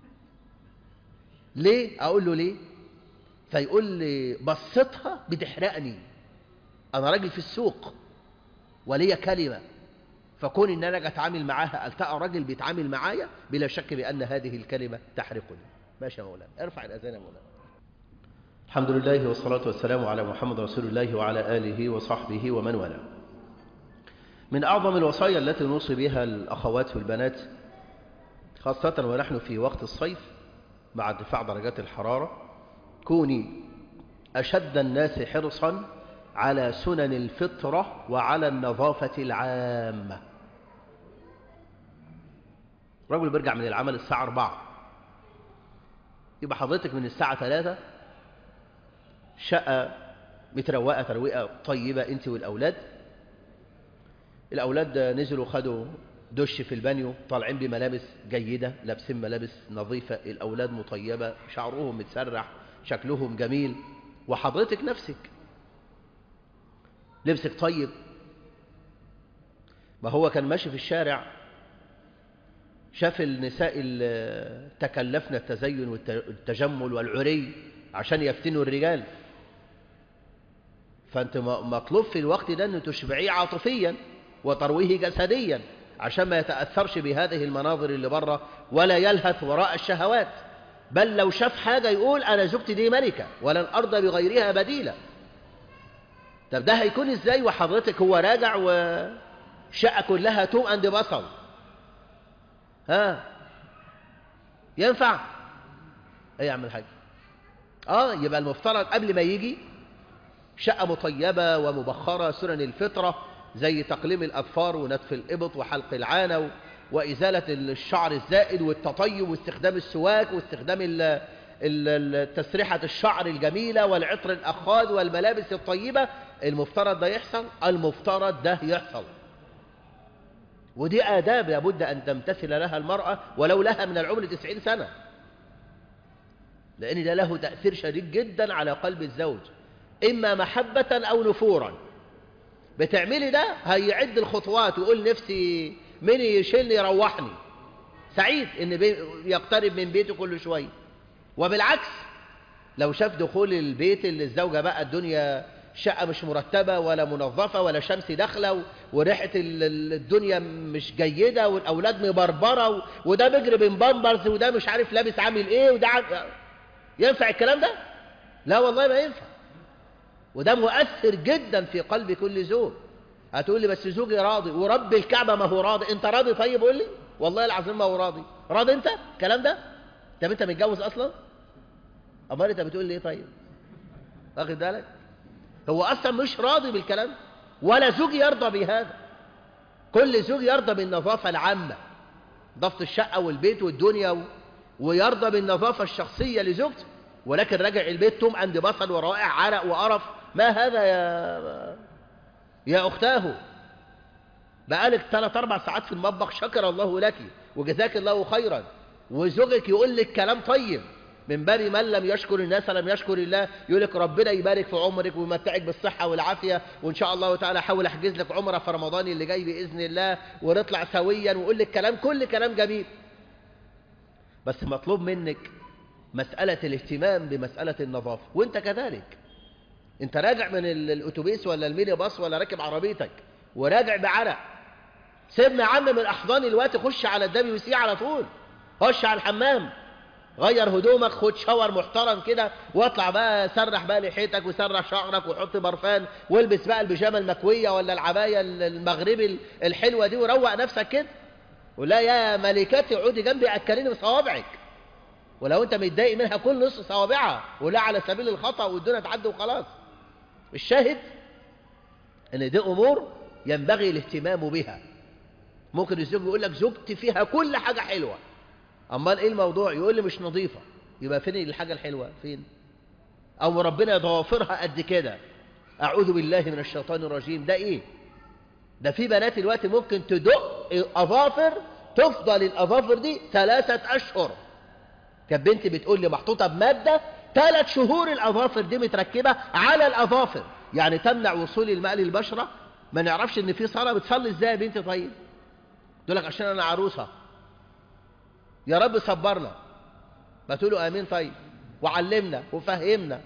ليه؟ أقول له ليه؟ فيقول لي بصتها بتحرقني، أنا راجل في السوق وليا كلمة، فكون إن أنا أتعامل معاها ألتقى راجل بيتعامل معايا بلا شك بأن هذه الكلمة تحرقني. ماشي يا مولانا، ارفع الأذان يا مولانا. الحمد لله والصلاة والسلام على محمد رسول الله وعلى آله وصحبه ومن والاه. من أعظم الوصايا التي نوصي بها الأخوات والبنات خاصة ونحن في وقت الصيف مع ارتفاع درجات الحرارة، كوني أشد الناس حرصا على سنن الفطرة وعلى النظافة العامة. رجل بيرجع من العمل الساعة 4، يبقى حضرتك من الساعة 3 شقة متروقة ترويقة طيبة انت والأولاد. الأولاد نزلوا خدوا دش في البانيو، طالعين بملابس جيدة، لابسين ملابس نظيفة، الأولاد مطيبة، شعرهم متسرح، شكلهم جميل، وحضرتك نفسك لبسك طيب. ما هو كان ماشي في الشارع شاف النساء تكلفن التزين والتجمل والعري عشان يفتنوا الرجال، فأنت مطلوب في الوقت ده أن تشبعيه عاطفيا وترويه جسديا عشان ما يتأثرش بهذه المناظر اللي بره ولا يلهث وراء الشهوات، بل لو شاف حاجة يقول أنا زوجتي دي ملكة ولن أرضى بغيرها بديلة. طب ده هيكون إزاي وحضرتك هو راجع وشقة كلها توم أند بصل؟ ها ينفع؟ ايه يا عم الحاج؟ يبقى المفترض قبل ما يجي شقة مطيبة ومبخرة، سنن الفطرة زي تقليم الأظفار ونتف الإبط وحلق العانة وإزالة الشعر الزائد والتطيب واستخدام السواك واستخدام تسريحة الشعر الجميلة والعطر الأخاذ والملابس الطيبة. المفترض ده يحصل، المفترض ده يحصل، ودي آداب لابد أن تمتثل لها المرأة ولو لها من العمر 90 سنة، لأن ده له تأثير شديد جدا على قلب الزوج، إما محبة أو نفورا. بتعملي ده هيعد الخطوات ويقول نفسي مين يشيلني يروحني، سعيد إن يقترب من بيته كل شوية. وبالعكس لو شاف دخول البيت اللي الزوجة بقى الدنيا شقة مش مرتبة ولا منظفة ولا شمس داخلة وريحة الدنيا مش جيدة والأولاد مبربرة وده بيجري بين بامبرز وده مش عارف لابس عامل ايه وده ينفع الكلام ده؟ لا والله ما ينفع، وده مؤثر جدا في قلب كل زوج. هتقول لي بس زوجي راضي، ورب الكعبة ما هو راضي. انت راضي؟ طيب قول لي والله العظيم ما هو راضي. راضي انت الكلام ده؟ طب انت متجوز اصلا؟ امال انت بتقول لي ايه طيب؟ واخد بالك؟ هو اصلا مش راضي بالكلام، ولا زوج يرضى بهذا. كل زوج يرضى بالنظافة العامة، نظافة الشقة والبيت والدنيا، ويرضى بالنظافة الشخصية لزوجته، ولكن رجع البيت توم عند بصل وروائع عرق وقرف. ما هذا يا أختاه؟ بقالك 3-4 ساعات في المطبخ، شكر الله لك وجزاك الله خيرا، وزوجك يقول لك كلام طيب، من باب من لم يشكر الناس لم يشكر الله. يقول لك ربنا يبارك في عمرك ويمتعك بالصحة والعافية، وإن شاء الله تعالى أحاول أحجز لك عمرة في رمضان اللي جاي بإذن الله ونطلع سويا، ويقول لك كلام كل كلام جميل. بس مطلوب منك مسألة الاهتمام بمسألة النظافة، وانت كذلك انت راجع من الاتوبيس ولا الميني باص ولا راكب عربيتك وراجع بعرق، سيبنا يا عم من احضان الوقت، خش على WC على طول، خش على الحمام، غير هدومك، خد شاور محترم كده، واطلع بقى سرح بقى لحيتك وسرح شعرك وحط برفان، والبس بقى البيجامه المكويه ولا العبايه المغربي الحلوه دي، وروق نفسك كده، ولا يا ملكتي اقعدي جنبي اكليني بصوابعك، ولو انت متضايق منها كل نص صوابعها، ولا على سبيل الخطأ والدنيا تعدي وخلاص. الشاهد ان دي امور ينبغي الاهتمام بها. ممكن الزوج يقول لك زوجتي فيها كل حاجه حلوه، امال ايه الموضوع؟ يقول لي مش نظيفه. يبقى فين الحاجه الحلوه؟ فين؟ او ربنا ضوافرها قد كده، اعوذ بالله من الشيطان الرجيم. ده ايه ده؟ في بنات الوقت ممكن تدق اظافر، تفضل الاظافر دي 3 أشهر. كانت بنتي بتقول لي محطوطه بماده 3 شهور الاظافر دي متركبه على الاظافر، يعني تمنع وصول الماء للبشره. ما نعرفش ان في صلاه. بتصلي ازاي يا بنتي؟ طيب تقول لك عشان انا عروسه. يا رب صبرنا. ما تقولوا امين. طيب وعلمنا وفهمنا.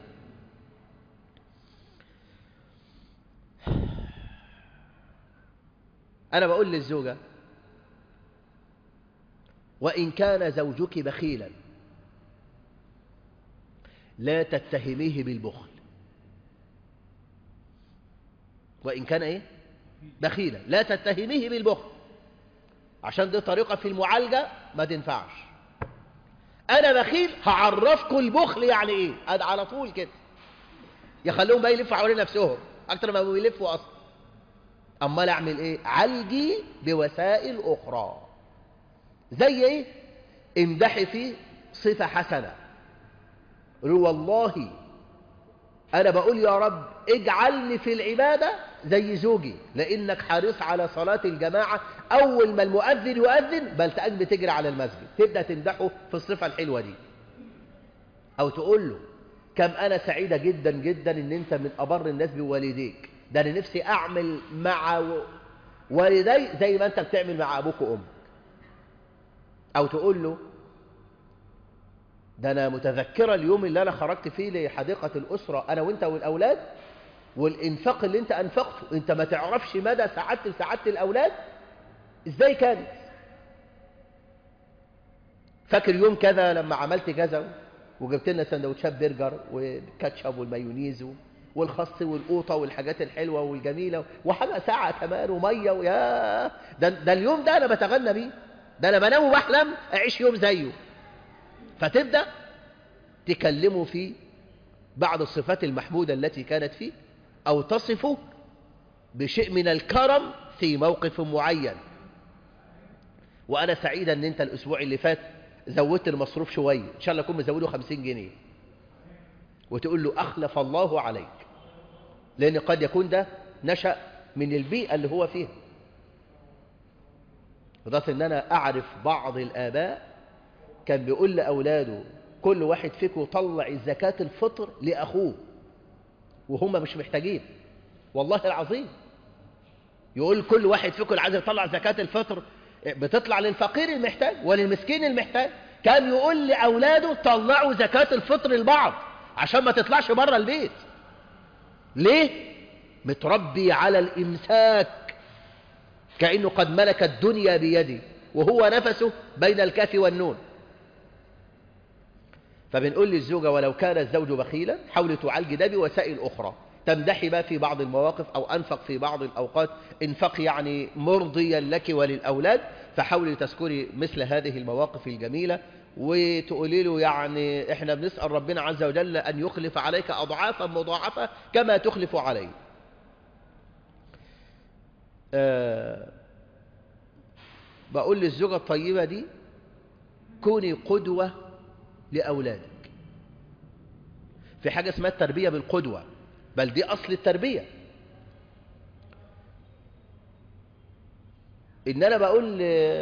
انا بقول للزوجه وان كان زوجك بخيلا لا تتهميه بالبخل. وان كان ايه؟ بخيلا لا تتهميه بالبخل، عشان دي طريقه في المعالجه ما تنفعش. انا بخيل، هعرفكم البخل يعني ايه. على طول كده يخلوهم بقى يلفوا حوالين نفسهم اكتر ما بيلفوا اصلا. امال اعمل ايه؟ عالجي بوسائل اخرى. زي ايه؟ امدحي فيه صفه حسنه. قولوا والله انا بقول يا رب اجعلني في العباده زي زوجي، لانك حريص على صلاه الجماعه. اول ما المؤذن يؤذن بل تقوم بتجري على المسجد، تبدا تمدحه في الصفه الحلوه دي. او تقول له كم انا سعيده جدا جدا ان انت من ابر الناس بوالديك، ده انا نفسي اعمل مع والدي زي ما انت بتعمل مع ابوك وامك. او تقول له ده انا متذكره اليوم اللي انا خرجت فيه لحديقه الاسره انا وانت والاولاد، والانفاق اللي انت انفقته، انت ما تعرفش مدى سعاده الاولاد ازاي كانت. فاكر يوم كذا لما عملت كذا وجبت لنا سندوتشات برجر والكاتشب والمايونيز والخس والقوطه والحاجات الحلوه والجميله وحاجه ساعه كمان وميه ويا ده اليوم ده انا بتغنى بيه، ده انا بنام وبحلم اعيش يوم زيه. فتبدا تكلمه في بعض الصفات المحموده التي كانت فيه، او تصفه بشيء من الكرم في موقف معين. وانا سعيده ان انت الاسبوع اللي فات زودت المصروف شويه، ان شاء الله اكون مزوده 50 جنيه. وتقول له اخلف الله عليك، لان قد يكون ده نشأ من البيئه اللي هو فيها. لدرجه ان انا اعرف بعض الاباء كان بيقول لاولاده كل واحد فيكم طلع زكاه الفطر لاخوه وهم مش محتاجين، والله العظيم. يقول كل واحد فيكم اللي عايز يطلع زكاه الفطر بتطلع للفقير المحتاج وللمسكين المحتاج. كان يقول لأولاده طلعوا زكاة الفطر لبعض عشان ما تطلعش بره البيت. ليه؟ متربي على الإمساك، كأنه قد ملك الدنيا بيده وهو نفسه بين الكاف والنون. فبنقول للزوجة ولو كان الزوج بخيلا حاولي تعالجي ده بوسائل أخرى. تمدحي بقى في بعض المواقف، أو أنفق في بعض الأوقات انفق يعني مرضيا لك وللأولاد، فحاولي تذكري مثل هذه المواقف الجميلة وتقولي له يعني احنا بنسأل ربنا عز وجل أن يخلف عليك أضعافا مضاعفة كما تخلف عليه. بقول للزوجة الطيبة دي كوني قدوة لأولادك. في حاجة اسمها التربية بالقدوة، بل دي أصل التربية. إن أنا بقول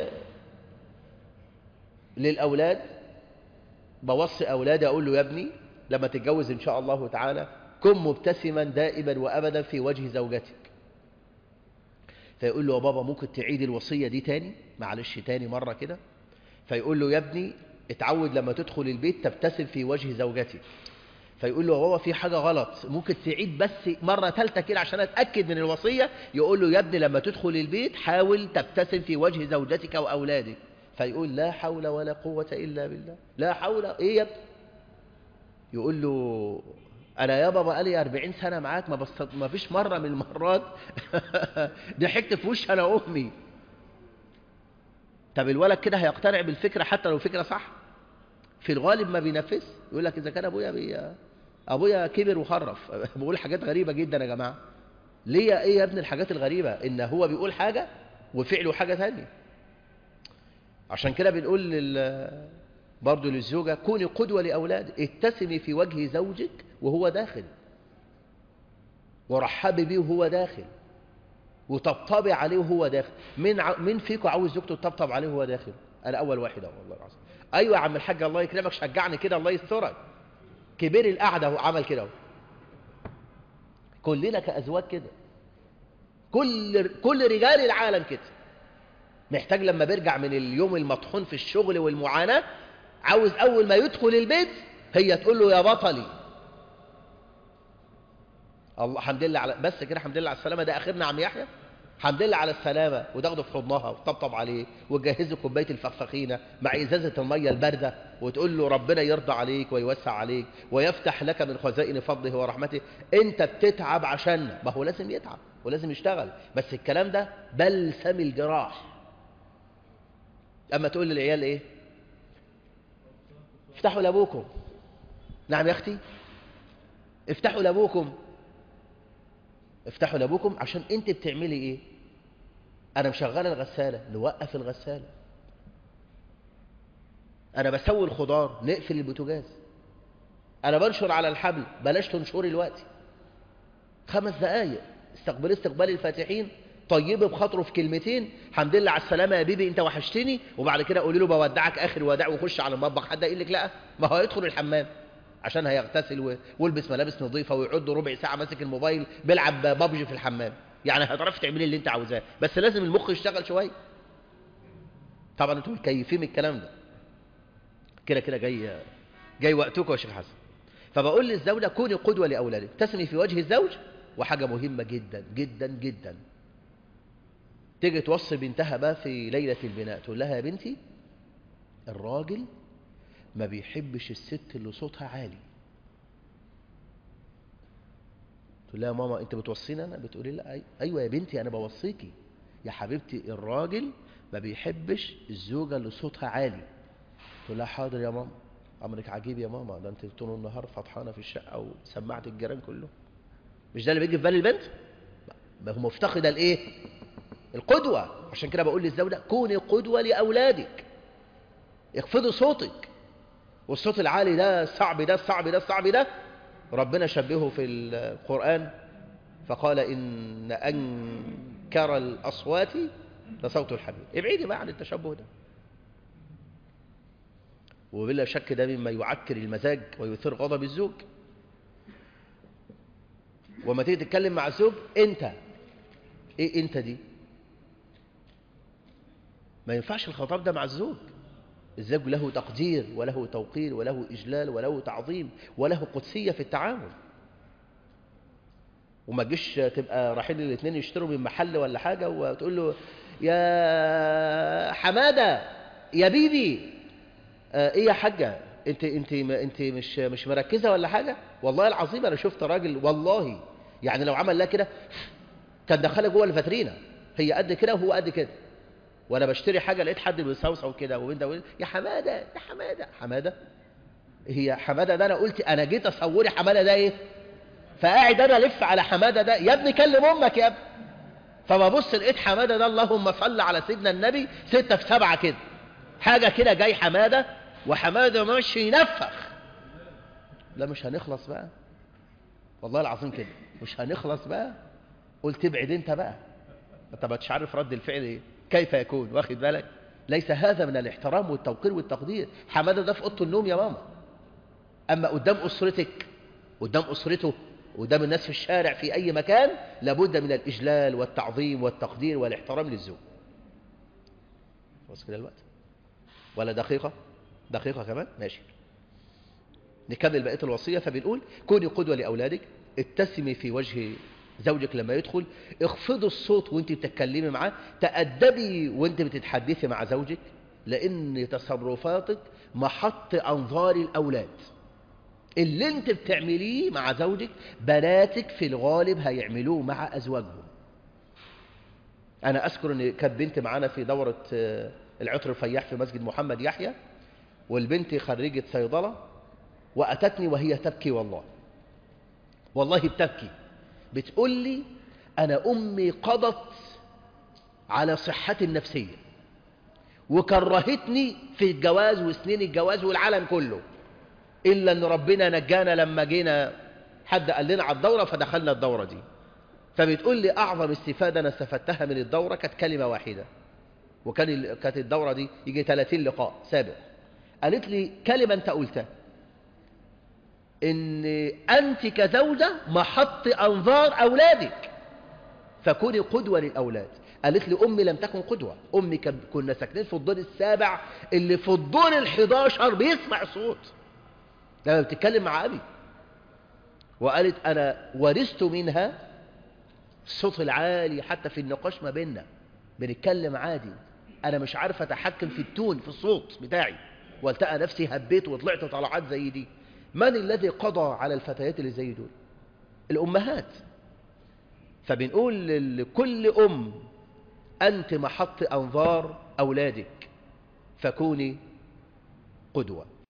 للأولاد، بوصي أولادي أقول له يا ابني لما تتجوز إن شاء الله تعالى كن مبتسما دائما وأبدا في وجه زوجتك. فيقول له يا بابا ممكن تعيد الوصية دي تاني، معلش تاني مرة كده. فيقول له يا ابني اتعود لما تدخل البيت تبتسم في وجه زوجتك. فيقول له هو في حاجة غلط، ممكن تعيد بس مرة ثالثة كده عشان أتأكد من الوصية. يقول له يا ابني لما تدخل البيت حاول تبتسم في وجه زوجتك وأولادك. فيقول لا حول ولا قوة إلا بالله. لا حول إيه يا ابني؟ يقول له أنا يابا بقالي 40 سنة معاك ما فيش مرة من المرات ضحكت في وش أنا أمي. طب الولد كده هيقتنع بالفكرة حتى لو فكرة صح؟ في الغالب ما بينفذ. يقول لك إذا كان أبويا كبر وخرف بقول حاجات غريبة جدا يا جماعة. ليه إيه يا ابن الحاجات الغريبة؟ إن هو بيقول حاجة وفعله حاجة ثانية. عشان كده بنقول برضو للزوجة كوني قدوة لأولادك، ابتسمي في وجه زوجك وهو داخل، ورحبي بيه وهو داخل، وطبطبي عليه وهو داخل. مين فيكم عاوز زوجته تطبطب عليه وهو داخل؟ أنا أول واحد والله العظيم. أيوة يا عم الحاج الله يكرمك شجعني كده الله يسترك. كبير القعدة هو عمل كده. كلنا كأزواج كده، كل رجال العالم كده. محتاج لما بيرجع من اليوم المطحون في الشغل والمعاناة عاوز أول ما يدخل البيت هي تقول له يا بطلي. الله حمد لله على بس كده، حمد لله على السلامة. ده آخرنا عم يحيى. حمد لله على السلامة. وتاخده في حضنها وتطبطب عليه وتجهز له كوباية الفخفخينة مع إزازة المية الباردة وتقول له ربنا يرضى عليك ويوسع عليك ويفتح لك من خزائن فضله ورحمته. أنت بتتعب عشان ما هو لازم يتعب ولازم يشتغل، بس الكلام ده بلسم الجراح. أما تقول للعيال إيه؟ افتحوا لأبوكم. نعم يا أختي، افتحوا لأبوكم. افتحوا لأبوكم عشان أنت بتعملي إيه؟ أنا مشغلة الغسالة، نوقف الغسالة. أنا بسوي الخضار، نقفل البوتاجاز. أنا بنشر على الحبل، بلاش تنشري الوقت. 5 دقايق استقبال الفاتحين، طيبه بخاطره في كلمتين، الحمد لله على السلامة يا بيبي أنت وحشتني، وبعد كده قولي له بودعك آخر وداع وخش على المطبخ. حد يقول لك لا؟ ما هو يدخل الحمام عشان هيغتسل ويلبس ملابس نظيفة ويقعد ربع ساعة ماسك الموبايل بيلعب بابجي في الحمام. يعني هتعرفي تعملي اللي أنت عاوزاه، بس لازم المخ يشتغل شوية. طبعا أنتم مكيفين من الكلام ده. كده جاي وقتكم يا شيخ حسن. فبقول للزوجة كوني قدوة لأولادك، تسمي في وجه الزوج. وحاجة مهمة جدا جدا جدا، تيجي توصي بنتها بقى في ليلة البناء تقول لها يا بنتي الراجل ما بيحبش الست اللي صوتها عالي. تقول لها يا ماما انت بتوصيني انا؟ بتقولي لا ايوه يا بنتي انا بوصيكي يا حبيبتي، الراجل ما بيحبش الزوجة اللي صوتها عالي. تقول لها حاضر يا ماما. امرك عجيب يا ماما، ده انت طول النهار فطحانه في الشقه وسمعت الجيران كله. مش ده اللي بيجي في بال البنت؟ ما هو مفتقده الايه؟ القدوه. عشان كده بقول للزوجه كوني قدوه لاولادك، اخفضي صوتك. والصوت العالي ده صعب، ده صعب، ده صعب، ده ربنا شبهه في القرآن فقال إن أنكر الأصوات لصوت الحمير. ابعدي بقى عن التشبه ده. وبلا شك ده مما يعكر المزاج ويثير غضب الزوج. وما تيجي تتكلم مع الزوج انت ايه انت دي؟ ما ينفعش الخطاب ده مع الزوج. الزوج له تقدير وله توقير وله إجلال وله تعظيم وله قدسية في التعامل. وما تجيش تبقى رايحين الاثنين يشتروا من محل ولا حاجة وتقول له يا حمادة يا بيبي ايه يا حاجة انت مش مركزة ولا حاجة؟ والله العظيم انا شفت راجل والله يعني لو عمل لها كده كان دخلها جوه الفاترينا. هي قد كده وهو قد كده، وانا بشتري حاجة لقيت حد بيصوصو كده وين يا حمادة يا حمادة. حمادة هي حمادة ده؟ انا قلت انا جيت اصوري حمادة ده ايه؟ فقاعد انا الف على حمادة ده. يا ابني كلم امك يا ابني. فببص لقيت حمادة ده اللهم صل على سيدنا النبي 6 في 7 كده حاجة كده جاي حمادة، وحمادة ماشي ينفخ. لا مش هنخلص بقى والله العظيم كده مش هنخلص بقى. قلت ابعد انت بقى، انت مش عارف رد الفعل ايه كيف يكون، واخد بالك؟ ليس هذا من الاحترام والتوقير والتقدير. حمادة ده في اوضه النوم يا ماما، اما قدام اسرتك قدام اسرته قدام الناس في الشارع في اي مكان لابد من الاجلال والتعظيم والتقدير والاحترام للزوج. بس كده الوقت ولا دقيقة كمان؟ ماشي. نكمل بقية الوصية. فبنقول كوني قدوة لأولادك، ابتسمي في وجه زوجك لما يدخل، اخفضي الصوت وانت بتتكلمي معاه، تأدبي وانت بتتحدثي مع زوجك، لأن تصرفاتك محط أنظار الأولاد. اللي انت بتعمليه مع زوجك بناتك في الغالب هيعملوه مع أزواجهم. أنا أذكر أن كانت بنت معانا في دورة العطر الفياح في مسجد محمد يحيى، والبنت خريجة صيدلة، وأتتني وهي تبكي، والله بتبكي، بتقول لي أنا أمي قضت على صحتي النفسية وكرهتني في الجواز وسنين الجواز والعالم كله، إلا أن ربنا نجانا لما جينا حد قال لنا على الدورة فدخلنا الدورة دي. فبتقول لي أعظم استفادة أنا استفدتها من الدورة كانت كلمة واحدة، كانت الدورة دي يجي 30 لقاء سابق. قالت لي كلمة أنت قلتها، إن أنت كزوجة محط أنظار أولادك، فكوني قدوة للأولاد. قالت لي أمي لم تكن قدوة، أمي كنا ساكنين في الدور السابع، اللي في الدور ال11 بيسمع صوت لما بتتكلم مع أبي. وقالت أنا ورثت منها الصوت العالي، حتى في النقاش ما بيننا بنتكلم عادي، أنا مش عارف أتحكم في التون في الصوت بتاعي، والتقى نفسي هبيت وطلعت طلعات زي دي. من الذي قضى على الفتيات اللي زي دول؟ الأمهات. فبنقول لكل أم أنت محط أنظار أولادك، فكوني قدوة.